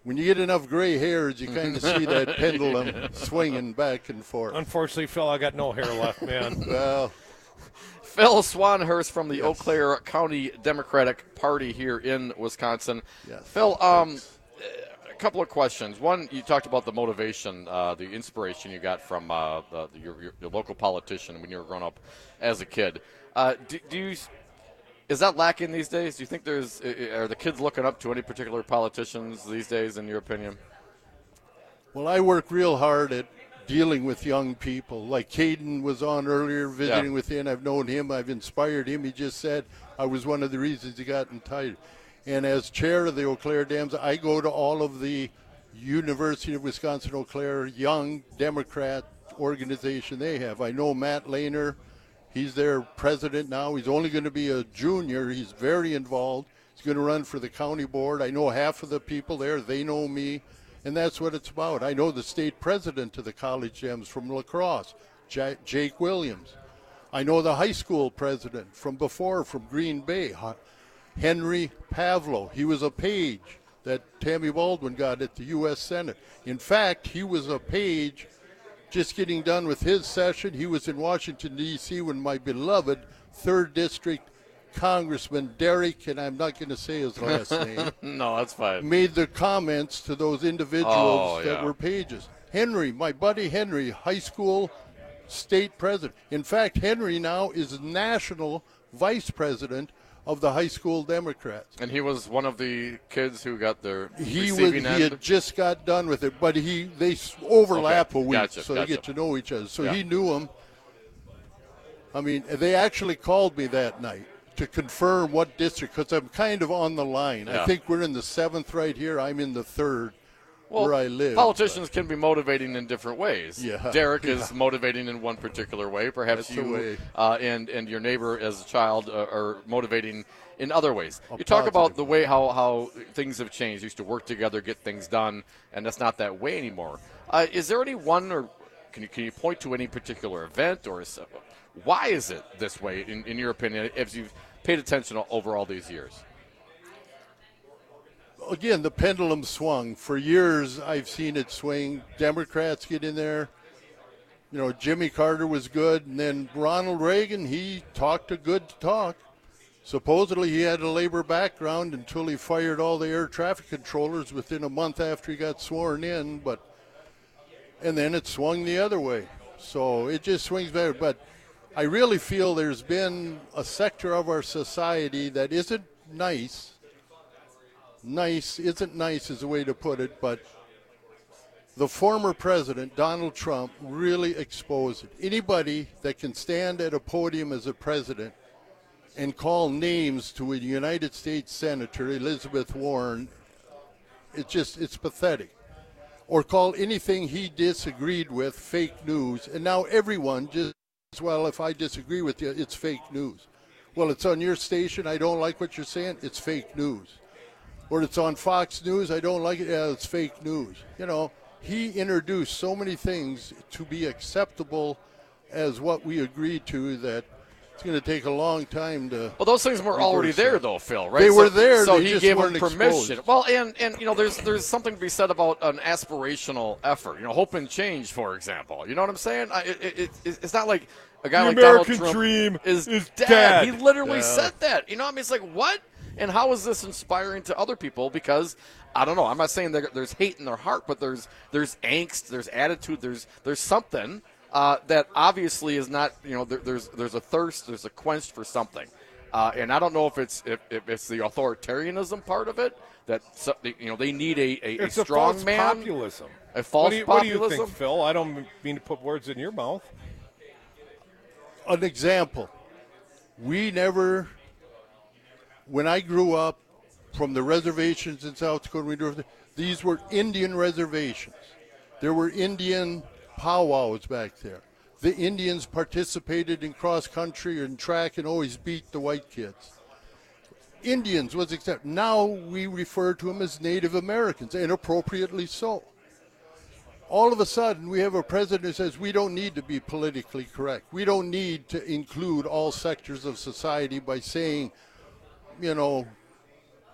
[SPEAKER 31] when you get enough gray hairs, you kind of see that pendulum swinging back and forth.
[SPEAKER 19] Unfortunately, Phil, I got no hair left, man.
[SPEAKER 31] Well,
[SPEAKER 2] Phil Swanhurst from the
[SPEAKER 31] yes.
[SPEAKER 2] Eau Claire County Democratic Party here in Wisconsin.
[SPEAKER 31] Yes.
[SPEAKER 2] Phil, um, a couple of questions. One, you talked about the motivation, uh, the inspiration you got from uh, the, your, your, your local politician when you were growing up as a kid. Uh, do, do you, is that lacking these days? Do you think there's are the kids looking up to any particular politicians these days, in your opinion?
[SPEAKER 31] Well, I work real hard at dealing with young people. Like Caden was on earlier, visiting
[SPEAKER 2] Yeah.
[SPEAKER 31] with him. I've known him. I've inspired him. He just said I was one of the reasons he got entitled. And as chair of the Eau Claire Dems, I go to all of the University of Wisconsin-Eau Claire young Democrat organization they have. I know Matt Lehner. He's their president now. He's only going to be a junior. He's very involved. He's going to run for the county board. I know half of the people there. They know me. And that's what it's about. I know the state president of the College Dems from La Crosse, J- Jake Williams. I know the high school president from before, from Green Bay, Henry Pavlo. He was a page that Tammy Baldwin got at the U S Senate. In fact, he was a page just getting done with his session. He was in Washington, D C when my beloved third District Congressman Derek, and I'm not going to say his last name.
[SPEAKER 2] No, that's fine.
[SPEAKER 31] Made the comments to those individuals
[SPEAKER 2] Oh,
[SPEAKER 31] that
[SPEAKER 2] yeah.
[SPEAKER 31] were pages. Henry, my buddy Henry, high school state president. In fact, Henry now is national vice president of the high school Democrats.
[SPEAKER 2] And he was one of the kids who got their
[SPEAKER 31] He was,
[SPEAKER 2] receiving
[SPEAKER 31] he
[SPEAKER 2] end?
[SPEAKER 31] had just got done with it, but he they s- overlap
[SPEAKER 2] Okay,
[SPEAKER 31] a week,
[SPEAKER 2] gotcha,
[SPEAKER 31] so
[SPEAKER 2] gotcha.
[SPEAKER 31] they get to know each other. So
[SPEAKER 2] Yeah.
[SPEAKER 31] he knew him. I mean, they actually called me that night to confirm what district, because I'm kind of on the line.
[SPEAKER 2] Yeah.
[SPEAKER 31] I think we're in the seventh right here. I'm in the third
[SPEAKER 2] Well,
[SPEAKER 31] where I live.
[SPEAKER 2] politicians can be motivating in different ways.
[SPEAKER 31] Yeah.
[SPEAKER 2] Derek
[SPEAKER 31] Yeah.
[SPEAKER 2] is motivating in one particular way. Perhaps
[SPEAKER 31] That's the
[SPEAKER 2] you
[SPEAKER 31] way.
[SPEAKER 2] uh, and and your neighbor as a child uh, are motivating in other ways.
[SPEAKER 31] A
[SPEAKER 2] You talk
[SPEAKER 31] positive
[SPEAKER 2] about the way how, how things have changed. You used to work together, get things done, and that's not that way anymore. Uh, is there any one, or can you can you point to any particular event, or is, why is it this way in, in your opinion, as you've paid attention over all these years?
[SPEAKER 31] Again, the pendulum swung. For years, I've seen it swing. Democrats get in there. You know, Jimmy Carter was good, and then Ronald Reagan, he talked a good talk. Supposedly, he had a labor background until he fired all the air traffic controllers within a month after he got sworn in. But and then it swung the other way. So it just swings better. But I really feel there's been a sector of our society that isn't nice. Nice isn't nice is the way to put it, but the former president, Donald Trump, really exposed it. Anybody that can stand at a podium as a president and call names to a United States Senator, Elizabeth Warren, it's just, it's pathetic. Or call anything he disagreed with fake news, and now everyone just, well, if I disagree with you, it's fake news. Well, it's on your station, I don't like what you're saying, it's fake news. Or it's on Fox News, I don't like it, yeah, it's fake news. You know, he introduced so many things to be acceptable as what we agreed to that it's going to take a long time to.
[SPEAKER 2] Well, those things were already there, though, Phil, right?
[SPEAKER 31] They
[SPEAKER 2] so,
[SPEAKER 31] were there.
[SPEAKER 2] So
[SPEAKER 31] they
[SPEAKER 2] he
[SPEAKER 31] just
[SPEAKER 2] gave
[SPEAKER 31] weren't
[SPEAKER 2] them permission.
[SPEAKER 31] exposed.
[SPEAKER 2] Well, and, and you know, there's there's something to be said about an aspirational effort. You know, hope and change, for example. You know what I'm saying? I, it, it, it, it's not like a guy
[SPEAKER 19] The
[SPEAKER 2] like
[SPEAKER 19] American
[SPEAKER 2] Donald Trump
[SPEAKER 19] dream
[SPEAKER 2] is,
[SPEAKER 19] is
[SPEAKER 2] dead.
[SPEAKER 19] dead.
[SPEAKER 2] He literally
[SPEAKER 19] Yeah.
[SPEAKER 2] said that. You know, what I mean, it's like what? And how is this inspiring to other people? Because I don't know. I'm not saying there, there's hate in their heart, but there's there's angst, there's attitude, there's there's something uh, that obviously is not. You know, there, there's there's a thirst, there's a quench for something, uh, and I don't know if it's if, if it's the authoritarianism part of it that so, you know they need a, a,
[SPEAKER 19] It's
[SPEAKER 2] a
[SPEAKER 19] a
[SPEAKER 2] strong
[SPEAKER 19] false
[SPEAKER 2] man,
[SPEAKER 19] populism.
[SPEAKER 2] a false
[SPEAKER 19] what do you, what do
[SPEAKER 2] populism.
[SPEAKER 19] you think, Phil? I don't mean to put words in your mouth.
[SPEAKER 31] An example, we never, when I grew up from the reservations in South Dakota, we drove, these were Indian reservations. There were Indian powwows back there. The Indians participated in cross-country and track and always beat the white kids. Indians was accepted. Now we refer to them as Native Americans, and appropriately so. All of a sudden, we have a president who says we don't need to be politically correct. We don't need to include all sectors of society by saying, you know,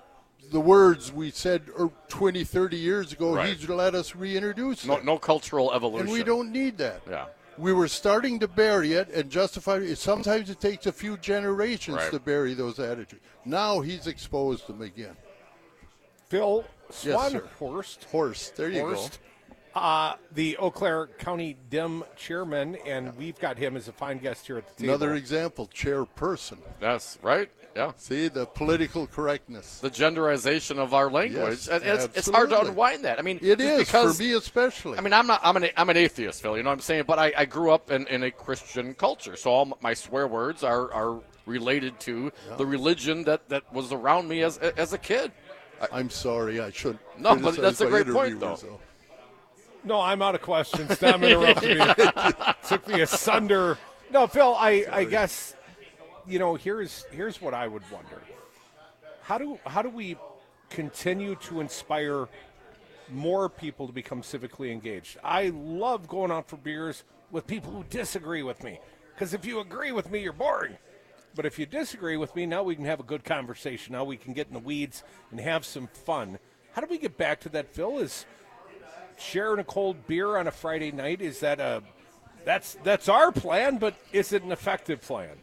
[SPEAKER 31] the words we said twenty, thirty years ago,
[SPEAKER 2] Right.
[SPEAKER 31] he's let us reintroduce
[SPEAKER 2] No,
[SPEAKER 31] it.
[SPEAKER 2] no cultural evolution.
[SPEAKER 31] And we don't need that.
[SPEAKER 2] Yeah.
[SPEAKER 31] We were starting to bury it and justify it. Sometimes it takes a few generations
[SPEAKER 19] Right.
[SPEAKER 31] to bury those attitudes. Now he's exposed them again.
[SPEAKER 19] Phil
[SPEAKER 31] Yes, sir.
[SPEAKER 19] Swanhorst.
[SPEAKER 31] Horst, there you
[SPEAKER 19] Horst, uh, the Eau Claire County D I M chairman, and we've got him as a fine guest here at the table.
[SPEAKER 31] Another example, chairperson.
[SPEAKER 2] Yes, right? Yeah.
[SPEAKER 31] See, the political correctness.
[SPEAKER 2] The genderization of our language.
[SPEAKER 31] Yes,
[SPEAKER 2] and it's, it's hard to
[SPEAKER 31] absolutely.
[SPEAKER 2] unwind that. I mean,
[SPEAKER 31] It
[SPEAKER 2] just
[SPEAKER 31] is,
[SPEAKER 2] because,
[SPEAKER 31] for me especially.
[SPEAKER 2] I mean, I'm not. I'm an. I'm an atheist, Phil. You know what I'm saying? But I, I grew up in, in a Christian culture, so all my swear words are, are related to
[SPEAKER 31] Yeah.
[SPEAKER 2] the religion that, that was around me as as a kid. I,
[SPEAKER 31] I'm sorry, I shouldn't.
[SPEAKER 2] No, but
[SPEAKER 31] criticize
[SPEAKER 2] that's a
[SPEAKER 31] my
[SPEAKER 2] great point,
[SPEAKER 31] interviewers,
[SPEAKER 2] though.
[SPEAKER 19] No, I'm out of questions. Tom interrupted me. Took me asunder. No, Phil, I, I guess, you know, here's here's what I would wonder. How do how do we continue to inspire more people to become civically engaged? I love going out for beers with people who disagree with me. Because if you agree with me, you're boring. But if you disagree with me, now we can have a good conversation. Now we can get in the weeds and have some fun. How do we get back to that, Phil? Is sharing a cold beer on a Friday night, is that a that's that's our plan, but is it an effective plan?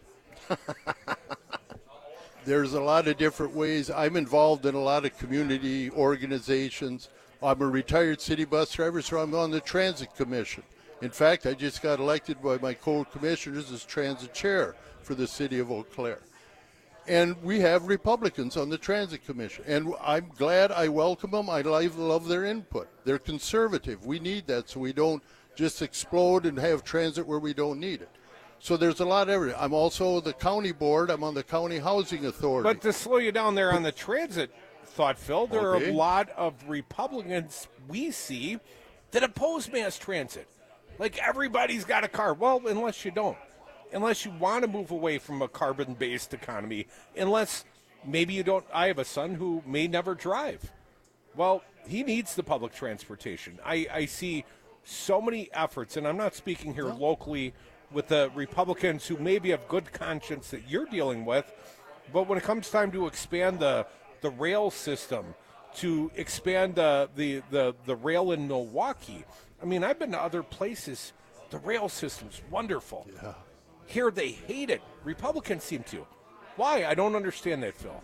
[SPEAKER 31] There's a lot of different ways. I'm involved in a lot of community organizations. I'm a retired city bus driver, so I'm on the Transit Commission. In fact, I just got elected by my co-commissioners as transit chair for the city of Eau Claire. And we have Republicans on the Transit Commission. And I'm glad, I welcome them. I love, love their input. They're conservative. We need that so we don't just explode and have transit where we don't need it. So there's a lot of everything. I'm also the county board. I'm on the county housing authority.
[SPEAKER 19] But to slow you down there on the transit thought, Phil, there
[SPEAKER 31] Okay.
[SPEAKER 19] are a lot of Republicans we see that oppose mass transit. Like everybody's got a car. Well, unless you don't. Unless you want to move away from a carbon-based economy. Unless maybe you don't. I have a son who may never drive. Well, he needs the public transportation. I, I see so many efforts, and I'm not speaking here locally with the Republicans who maybe have good conscience that you're dealing with, but when it comes time to expand the the rail system, to expand the the the, the rail in Milwaukee, I mean, I've been to other places. The rail system's wonderful.
[SPEAKER 31] Yeah.
[SPEAKER 19] Here they hate it. Republicans seem to. Why? I don't understand that, Phil.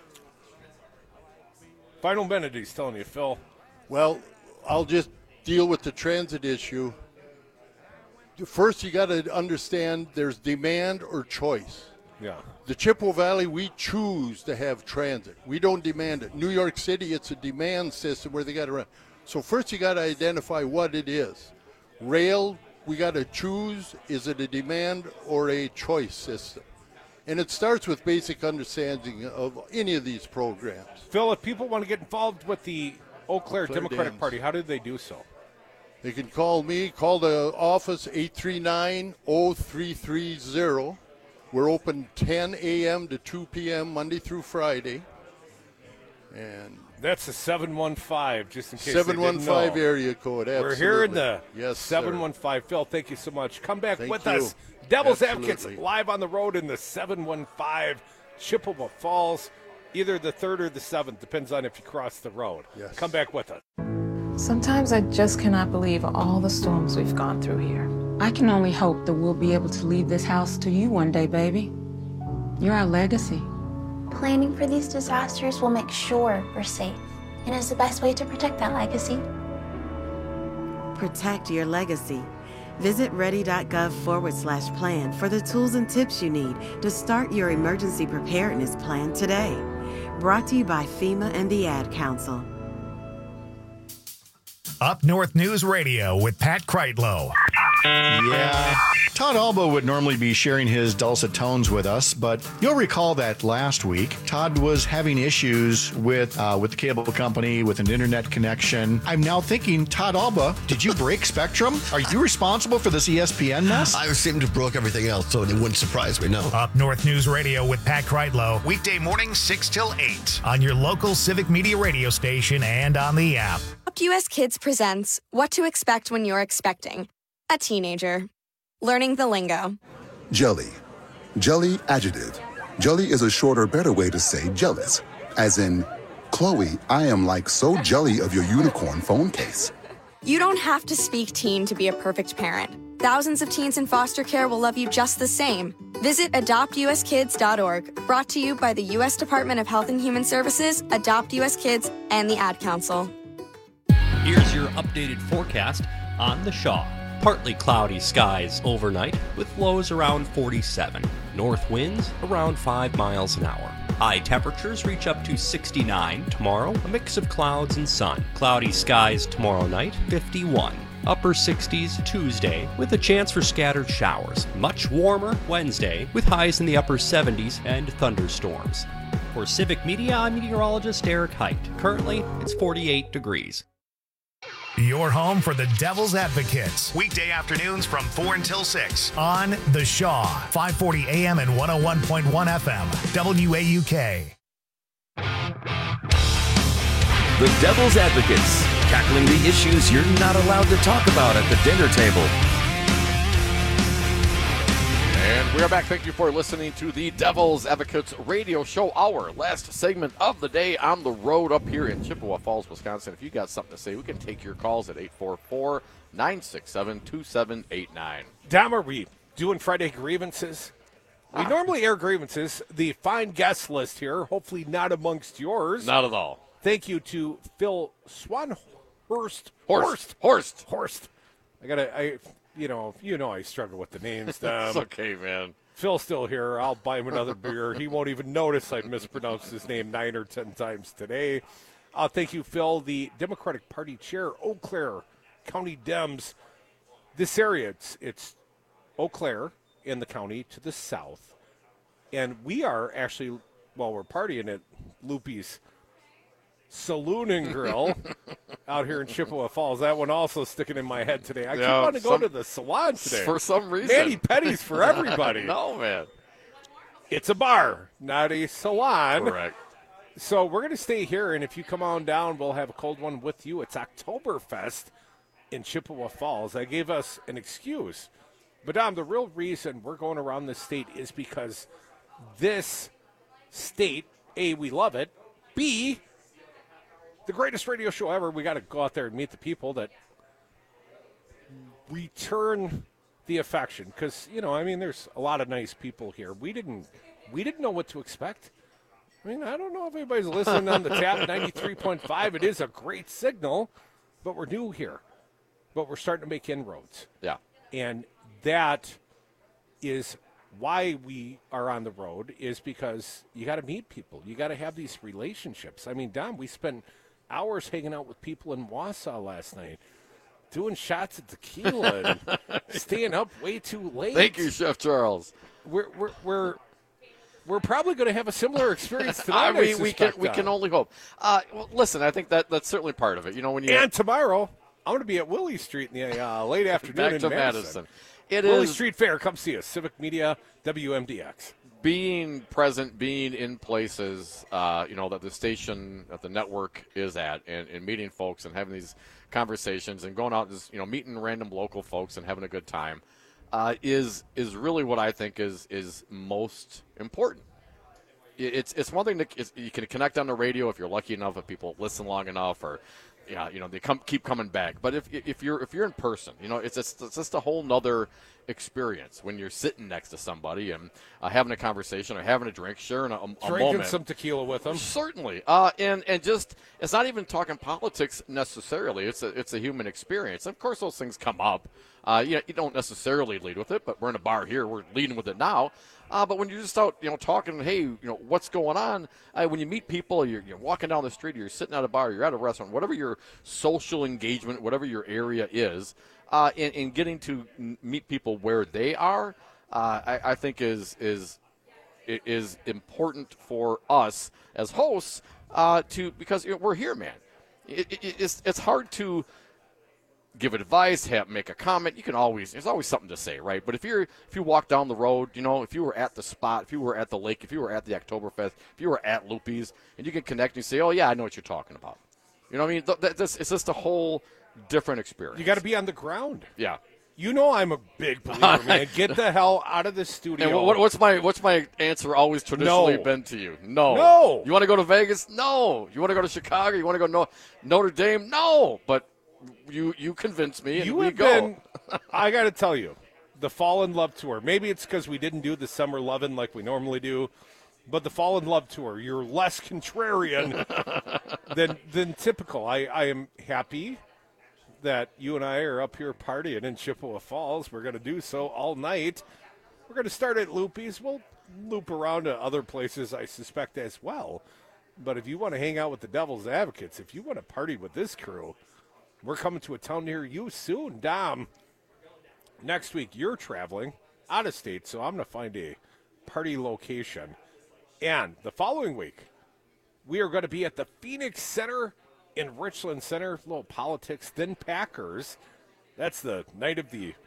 [SPEAKER 19] Final minute, he's telling you, Phil.
[SPEAKER 31] Well, I'll just deal with the transit issue. First, you got to understand there's demand or choice.
[SPEAKER 19] Yeah.
[SPEAKER 31] The Chippewa Valley, we choose to have transit. We don't demand it. New York City, it's a demand system where they got to run. So first, you got to identify what it is. Rail, we got to choose, is it a demand or a choice system? And it starts with basic understanding of any of these programs.
[SPEAKER 19] Phil, if people want to get involved with the Eau Claire,
[SPEAKER 31] Eau Claire
[SPEAKER 19] Democratic
[SPEAKER 31] Dams.
[SPEAKER 19] Party, how do they do so?
[SPEAKER 31] They can call me, call the office, eight three nine, oh three three zero. We're open ten a.m. to two p.m. Monday through Friday. And
[SPEAKER 19] That's a seven one five, just in case
[SPEAKER 31] seven one five
[SPEAKER 19] they didn't know.
[SPEAKER 31] area code,
[SPEAKER 19] We're here in
[SPEAKER 31] absolutely.
[SPEAKER 19] the
[SPEAKER 31] Yes, sir.
[SPEAKER 19] seven one five. Phil, thank you so much. Come back
[SPEAKER 31] Thank
[SPEAKER 19] with
[SPEAKER 31] you.
[SPEAKER 19] us. Devil's
[SPEAKER 31] Absolutely.
[SPEAKER 19] Advocates live on the road in the seven one five, Chippewa Falls, either the third or the seventh, depends on if you cross the road.
[SPEAKER 31] Yes.
[SPEAKER 19] Come back with us.
[SPEAKER 4] Sometimes I just cannot believe all the storms we've gone through here.
[SPEAKER 5] I can only hope that we'll be able to leave this house to you one day, baby. You're our legacy.
[SPEAKER 29] Planning for these disasters will make sure we're safe, and is the best way to protect that legacy.
[SPEAKER 7] Protect your legacy. Visit ready.gov forward slash plan for the tools and tips you need to start your emergency preparedness plan today. Brought to you by FEMA and the Ad Council.
[SPEAKER 1] Up North News Radio with Pat Kreitlow.
[SPEAKER 12] Yeah. Todd Alba would normally be sharing his dulcet tones with us, but you'll recall that last week, Todd was having issues with uh, with the cable company, with an internet connection. I'm now thinking, Todd Alba, did you break Spectrum? Are you responsible for this E S P N mess?
[SPEAKER 13] I seem to have broke everything else, so it wouldn't surprise me, no.
[SPEAKER 1] Up North News Radio with Pat Kreitlow, weekday mornings six till eight on your local Civic Media radio station and on the app.
[SPEAKER 15] U S Kids presents What to Expect When You're Expecting a Teenager. Learning the lingo.
[SPEAKER 16] Jelly. Jelly adjective. Jelly is a shorter, better way to say jealous, as in
[SPEAKER 3] Chloe, I am like so jelly of your unicorn phone case.
[SPEAKER 15] You don't have to speak teen to be a perfect parent. Thousands of teens in foster care will love you just the same. Visit adopt u s kids dot org, brought to you by the U S Department of Health and Human Services, Adopt U S Kids, and the Ad Council.
[SPEAKER 8] Here's your updated forecast on the Shaw. Partly cloudy skies overnight with lows around forty-seven. North winds around five miles an hour. High temperatures reach up to sixty-nine tomorrow, a mix of clouds and sun. Cloudy skies tomorrow night, fifty-one. Upper sixties Tuesday with a chance for scattered showers. Much warmer Wednesday with highs in the upper seventies and thunderstorms. For Civic Media, I'm meteorologist Eric Height. Currently, it's forty-eight degrees.
[SPEAKER 1] Your home for the Devil's Advocates. Weekday afternoons from four until six on The Shaw, five forty A M and one oh one point one F M, W A U K.
[SPEAKER 6] The Devil's Advocates, tackling the issues you're not allowed to talk about at the dinner table.
[SPEAKER 2] And we are back. Thank you for listening to the Devil's Advocates radio show, our last segment of the day on the road up here in Chippewa Falls, Wisconsin. If you got something to say, we can take your calls at eight four four, nine six seven, two seven eight nine.
[SPEAKER 19] Dom, are we doing Friday grievances? We ah. normally air grievances. The fine guest list here, hopefully not amongst yours.
[SPEAKER 2] Not at all.
[SPEAKER 19] Thank you to Phil Swanhorst.
[SPEAKER 2] Horst. Horst. Horst.
[SPEAKER 19] Horst. I got to, I, you know, you know I struggle with the names. Um,
[SPEAKER 2] it's okay, man.
[SPEAKER 19] Phil's still here. I'll buy him another beer. He won't even notice I mispronounced his name nine or ten times today. Uh, thank you, Phil, the Democratic Party chair, Eau Claire County Dems. This area, it's, it's Eau Claire in the county to the south. And we are actually, while we're partying at Loopy's Saloon and Grill out here in Chippewa Falls. That one also sticking in my head today. I yeah, keep wanting to go to the salon today.
[SPEAKER 2] For some reason.
[SPEAKER 19] Manny Petty's for everybody.
[SPEAKER 2] No, man.
[SPEAKER 19] It's a bar, not a salon.
[SPEAKER 2] Correct.
[SPEAKER 19] So we're going to stay here, and if you come on down, we'll have a cold one with you. It's Oktoberfest in Chippewa Falls. That gave us an excuse. But, Dom, the real reason we're going around this state is because this state, A, we love it, B, the greatest radio show ever. We got to go out there and meet the people that return the affection. Because, you know, I mean, there's a lot of nice people here. We didn't we didn't know what to expect. I mean, I don't know if anybody's listening on the tap ninety-three point five. It is a great signal, but we're new here. But we're starting to make inroads.
[SPEAKER 2] Yeah.
[SPEAKER 19] And that is why we are on the road, is because you got to meet people. You got to have these relationships. I mean, Dom, we spent hours hanging out with people in Wausau last night, doing shots of tequila and staying up way too late.
[SPEAKER 2] Thank you, Chef Charles.
[SPEAKER 19] We're we're we're, we're probably going to have a similar experience tonight.
[SPEAKER 2] I mean, I we can we can only hope. Uh, well, listen, I think that that's certainly part of it. You know, when you
[SPEAKER 19] and
[SPEAKER 2] have,
[SPEAKER 19] tomorrow I'm going to be at Willie Street in the uh, late afternoon
[SPEAKER 2] back
[SPEAKER 19] in
[SPEAKER 2] to
[SPEAKER 19] Madison.
[SPEAKER 2] Madison. It
[SPEAKER 19] Willie
[SPEAKER 2] is
[SPEAKER 19] Street Fair. Come see us. Civic Media, W M D X.
[SPEAKER 2] Being present, being in places, uh, you know, that the station, that the network is at, and, and meeting folks and having these conversations and going out and just, you know, meeting random local folks and having a good time uh, is is really what I think is is most important. It's it's one thing that it's, you can connect on the radio if you're lucky enough, if people listen long enough, or yeah, you know, they come keep coming back. But if if you're if you're in person, you know, it's just, it's just a whole nother experience when you're sitting next to somebody and uh, having a conversation or having a drink, sharing a, a
[SPEAKER 19] drinking
[SPEAKER 2] moment.
[SPEAKER 19] some tequila with them.
[SPEAKER 2] Certainly, uh, and and just it's not even talking politics necessarily. It's a it's a human experience. Of course, those things come up. Uh, you, you don't necessarily lead with it, but we're in a bar here. We're leading with it now. Uh, but when you're just out, you know, talking, hey, you know, what's going on? Uh, when you meet people, you're, you're walking down the street, you're sitting at a bar, you're at a restaurant, whatever your social engagement, whatever your area is, uh, and, and getting to meet people where they are, uh, I, I think is is is important for us as hosts uh, to because you know, we're here, man. It, it, it's it's hard to give advice, have, make a comment. You can always, there's always something to say, right? But if you're, if you walk down the road, you know, if you were at the spot, if you were at the lake, if you were at the Oktoberfest, if you were at Loopy's, and you can connect and say, oh yeah, I know what you're talking about. You know what I mean? Th- th- this, it's just a whole different experience.
[SPEAKER 19] You got to be on the ground.
[SPEAKER 2] Yeah.
[SPEAKER 19] You know I'm a big believer, man. Get the hell out of the studio.
[SPEAKER 2] And what, what's my what's my answer always traditionally
[SPEAKER 19] No.
[SPEAKER 2] been to you? No.
[SPEAKER 19] No.
[SPEAKER 2] You want to go to Vegas? No. You want to go to Chicago? You want to go no, Notre Dame? No. But you you convinced me, and
[SPEAKER 19] You
[SPEAKER 2] we
[SPEAKER 19] have
[SPEAKER 2] go.
[SPEAKER 19] been, I got to tell you, the Fall in Love Tour, maybe it's because we didn't do the Summer Lovin' like we normally do, but the Fall in Love Tour, you're less contrarian than than typical. I, I am happy that you and I are up here partying in Chippewa Falls. We're going to do so all night. We're going to start at Loopy's. We'll loop around to other places, I suspect, as well. But if you want to hang out with the Devil's Advocates, if you want to party with this crew, we're coming to a town near you soon. Dom, next week you're traveling out of state, so I'm going to find a party location. And the following week, we are going to be at the Phoenix Center in Richland Center. A little politics, then Packers. That's the night of the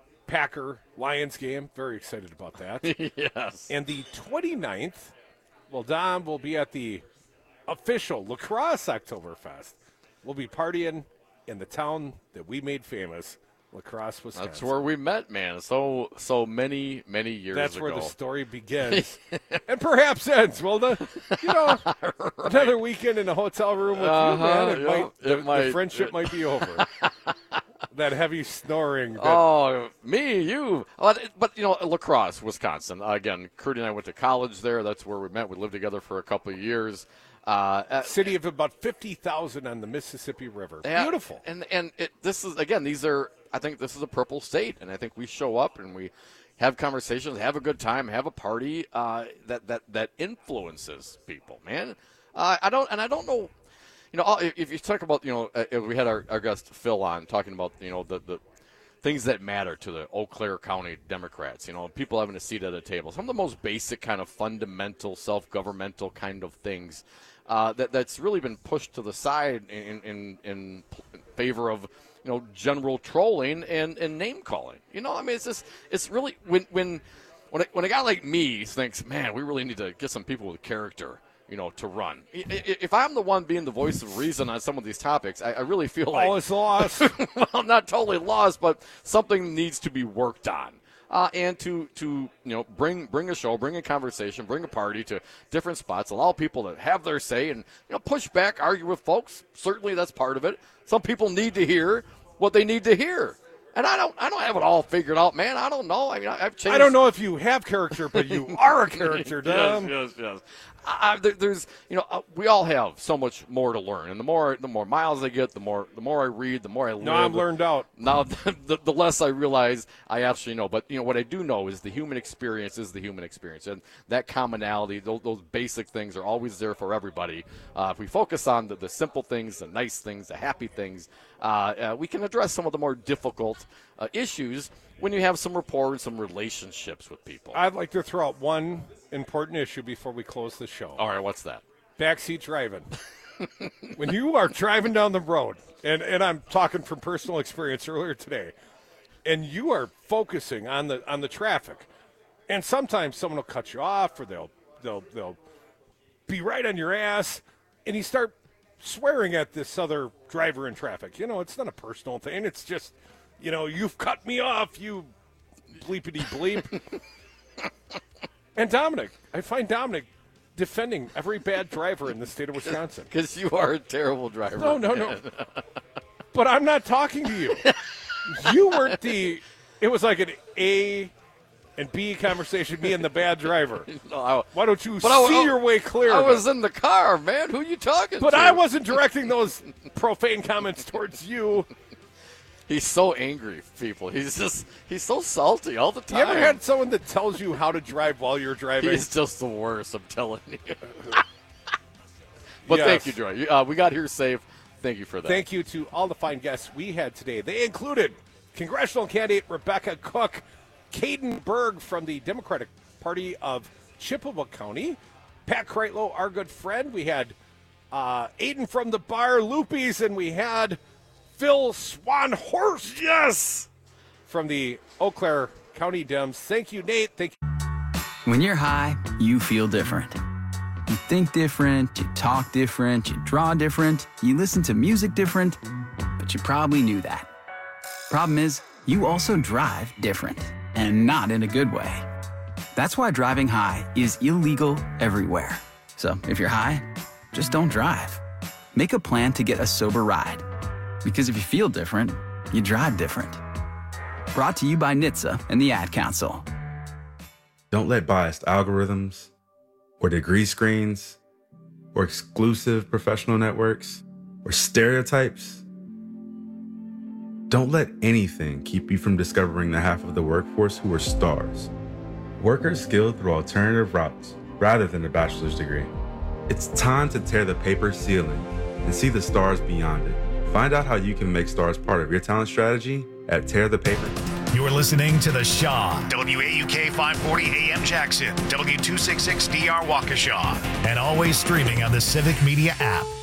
[SPEAKER 19] Packer-Lions game. Very excited about that.
[SPEAKER 2] Yes.
[SPEAKER 19] And the twenty-ninth, well, Dom will be at the official Lacrosse Oktoberfest. We'll be partying in the town that we made famous, Lacrosse, Wisconsin.
[SPEAKER 2] That's where we met, man. So so many many years
[SPEAKER 19] That's
[SPEAKER 2] ago.
[SPEAKER 19] where the story begins and perhaps ends. Well, the, you know, right. Another weekend in a hotel room with
[SPEAKER 2] uh-huh,
[SPEAKER 19] you, man, it
[SPEAKER 2] yeah,
[SPEAKER 19] might,
[SPEAKER 2] it
[SPEAKER 19] the,
[SPEAKER 2] might,
[SPEAKER 19] the friendship
[SPEAKER 2] it,
[SPEAKER 19] might be over. That heavy snoring. That,
[SPEAKER 2] oh, me, you. But, you know, Lacrosse, Wisconsin. Uh, again, Curdy and I went to college there. That's where we met. We lived together for a couple of years. Uh,
[SPEAKER 19] City of about fifty thousand on the Mississippi River.
[SPEAKER 2] Yeah,
[SPEAKER 19] Beautiful.
[SPEAKER 2] And and it, this is, again, these are, I think this is a purple state, and I think we show up and we have conversations, have a good time, have a party uh, that, that, that influences people, man. Uh, I don't, and I don't know, you know, if you talk about, you know, uh, we had our, our guest Phil on talking about, you know, the, the things that matter to the Eau Claire County Democrats, you know, people having a seat at a table, some of the most basic kind of fundamental, self-governmental kind of things. Uh, that that's really been pushed to the side in in, in favor of, you know, general trolling and, and name calling. You know, I mean, it's just it's really when when when a, when a guy like me thinks, man, we really need to get some people with character, you know, to run. If I'm the one being the voice of reason on some of these topics, I, I really feel like
[SPEAKER 19] all is lost.
[SPEAKER 2] Well, not totally lost, but something needs to be worked on. Uh, and to, to you know bring bring a show, bring a conversation, bring a party to different spots, allow people to have their say and, you know, push back, argue with folks. Certainly that's part of it. Some people need to hear what they need to hear. And I don't I don't have it all figured out, man. I don't know. I mean, I've changed.
[SPEAKER 19] I don't know if you have character, but you are a character, Dom.
[SPEAKER 2] Yes, yes, yes. I, there, there's, you know, uh, we all have so much more to learn, and the more the more miles I get, the more the more I read, the more I learn.
[SPEAKER 19] No, I'm learned out.
[SPEAKER 2] Now, the, the less I realize I actually know. But, you know, what I do know is the human experience is the human experience, and that commonality, those, those basic things are always there for everybody. Uh, if we focus on the, the simple things, the nice things, the happy things, uh, uh, we can address some of the more difficult uh, issues when you have some rapport and some relationships with people.
[SPEAKER 19] I'd like to throw out one important issue before we close the show.
[SPEAKER 2] All right, what's that?
[SPEAKER 19] Backseat driving. When you are driving down the road, and, and I'm talking from personal experience earlier today, and you are focusing on the on the traffic, and sometimes someone will cut you off, or they'll they'll they'll be right on your ass, and you start swearing at this other driver in traffic. You know, it's not a personal thing. It's just, you know, you've cut me off, you bleepity bleep. And Dominic, I find Dominic defending every bad driver in the state of Wisconsin.
[SPEAKER 2] Because you are a terrible driver.
[SPEAKER 19] No, no, no. But I'm not talking to you. You weren't the – it was like an A and B conversation, me and the bad driver.
[SPEAKER 2] No, I,
[SPEAKER 19] Why don't you see
[SPEAKER 2] I,
[SPEAKER 19] your way clear?
[SPEAKER 2] I
[SPEAKER 19] of
[SPEAKER 2] was
[SPEAKER 19] it?
[SPEAKER 2] in the car, man. Who are you talking
[SPEAKER 19] but
[SPEAKER 2] to?
[SPEAKER 19] But I wasn't directing those profane comments towards you.
[SPEAKER 2] He's so angry, people. He's just, he's so salty all the time.
[SPEAKER 19] You ever had someone that tells you how to drive while you're driving?
[SPEAKER 2] He's just the worst, I'm telling you. But
[SPEAKER 19] yes.
[SPEAKER 2] Thank you, Joy. Uh, we got here safe. Thank you for that.
[SPEAKER 19] Thank you to all the fine guests we had today. They included congressional candidate Rebecca Cook, Caden Berg from the Democratic Party of Chippewa County, Pat Kreitlow, our good friend. We had uh, Aiden from the bar, Loopy's, and we had Phil Swanhorst, yes, from the Eau Claire County Dems. Thank you, Nate. Thank you.
[SPEAKER 14] When you're high, you feel different. You think different, you talk different, you draw different, you listen to music different, but you probably knew that. Problem is, you also drive different, and not in a good way. That's why driving high is illegal everywhere. So if you're high, just don't drive. Make a plan to get a sober ride. Because if you feel different, you drive different. Brought to you by N H T S A and the Ad Council.
[SPEAKER 16] Don't let biased algorithms or degree screens or exclusive professional networks or stereotypes. Don't let anything keep you from discovering the half of the workforce who are stars. Workers skilled through alternative routes rather than a bachelor's degree. It's time to tear the paper ceiling and see the stars beyond it. Find out how you can make stars part of your talent strategy at Tear the Paper.
[SPEAKER 1] You're listening to The Shaw, W A U K five forty A M Jackson, W two sixty-six D R Waukesha, and always streaming on the Civic Media app.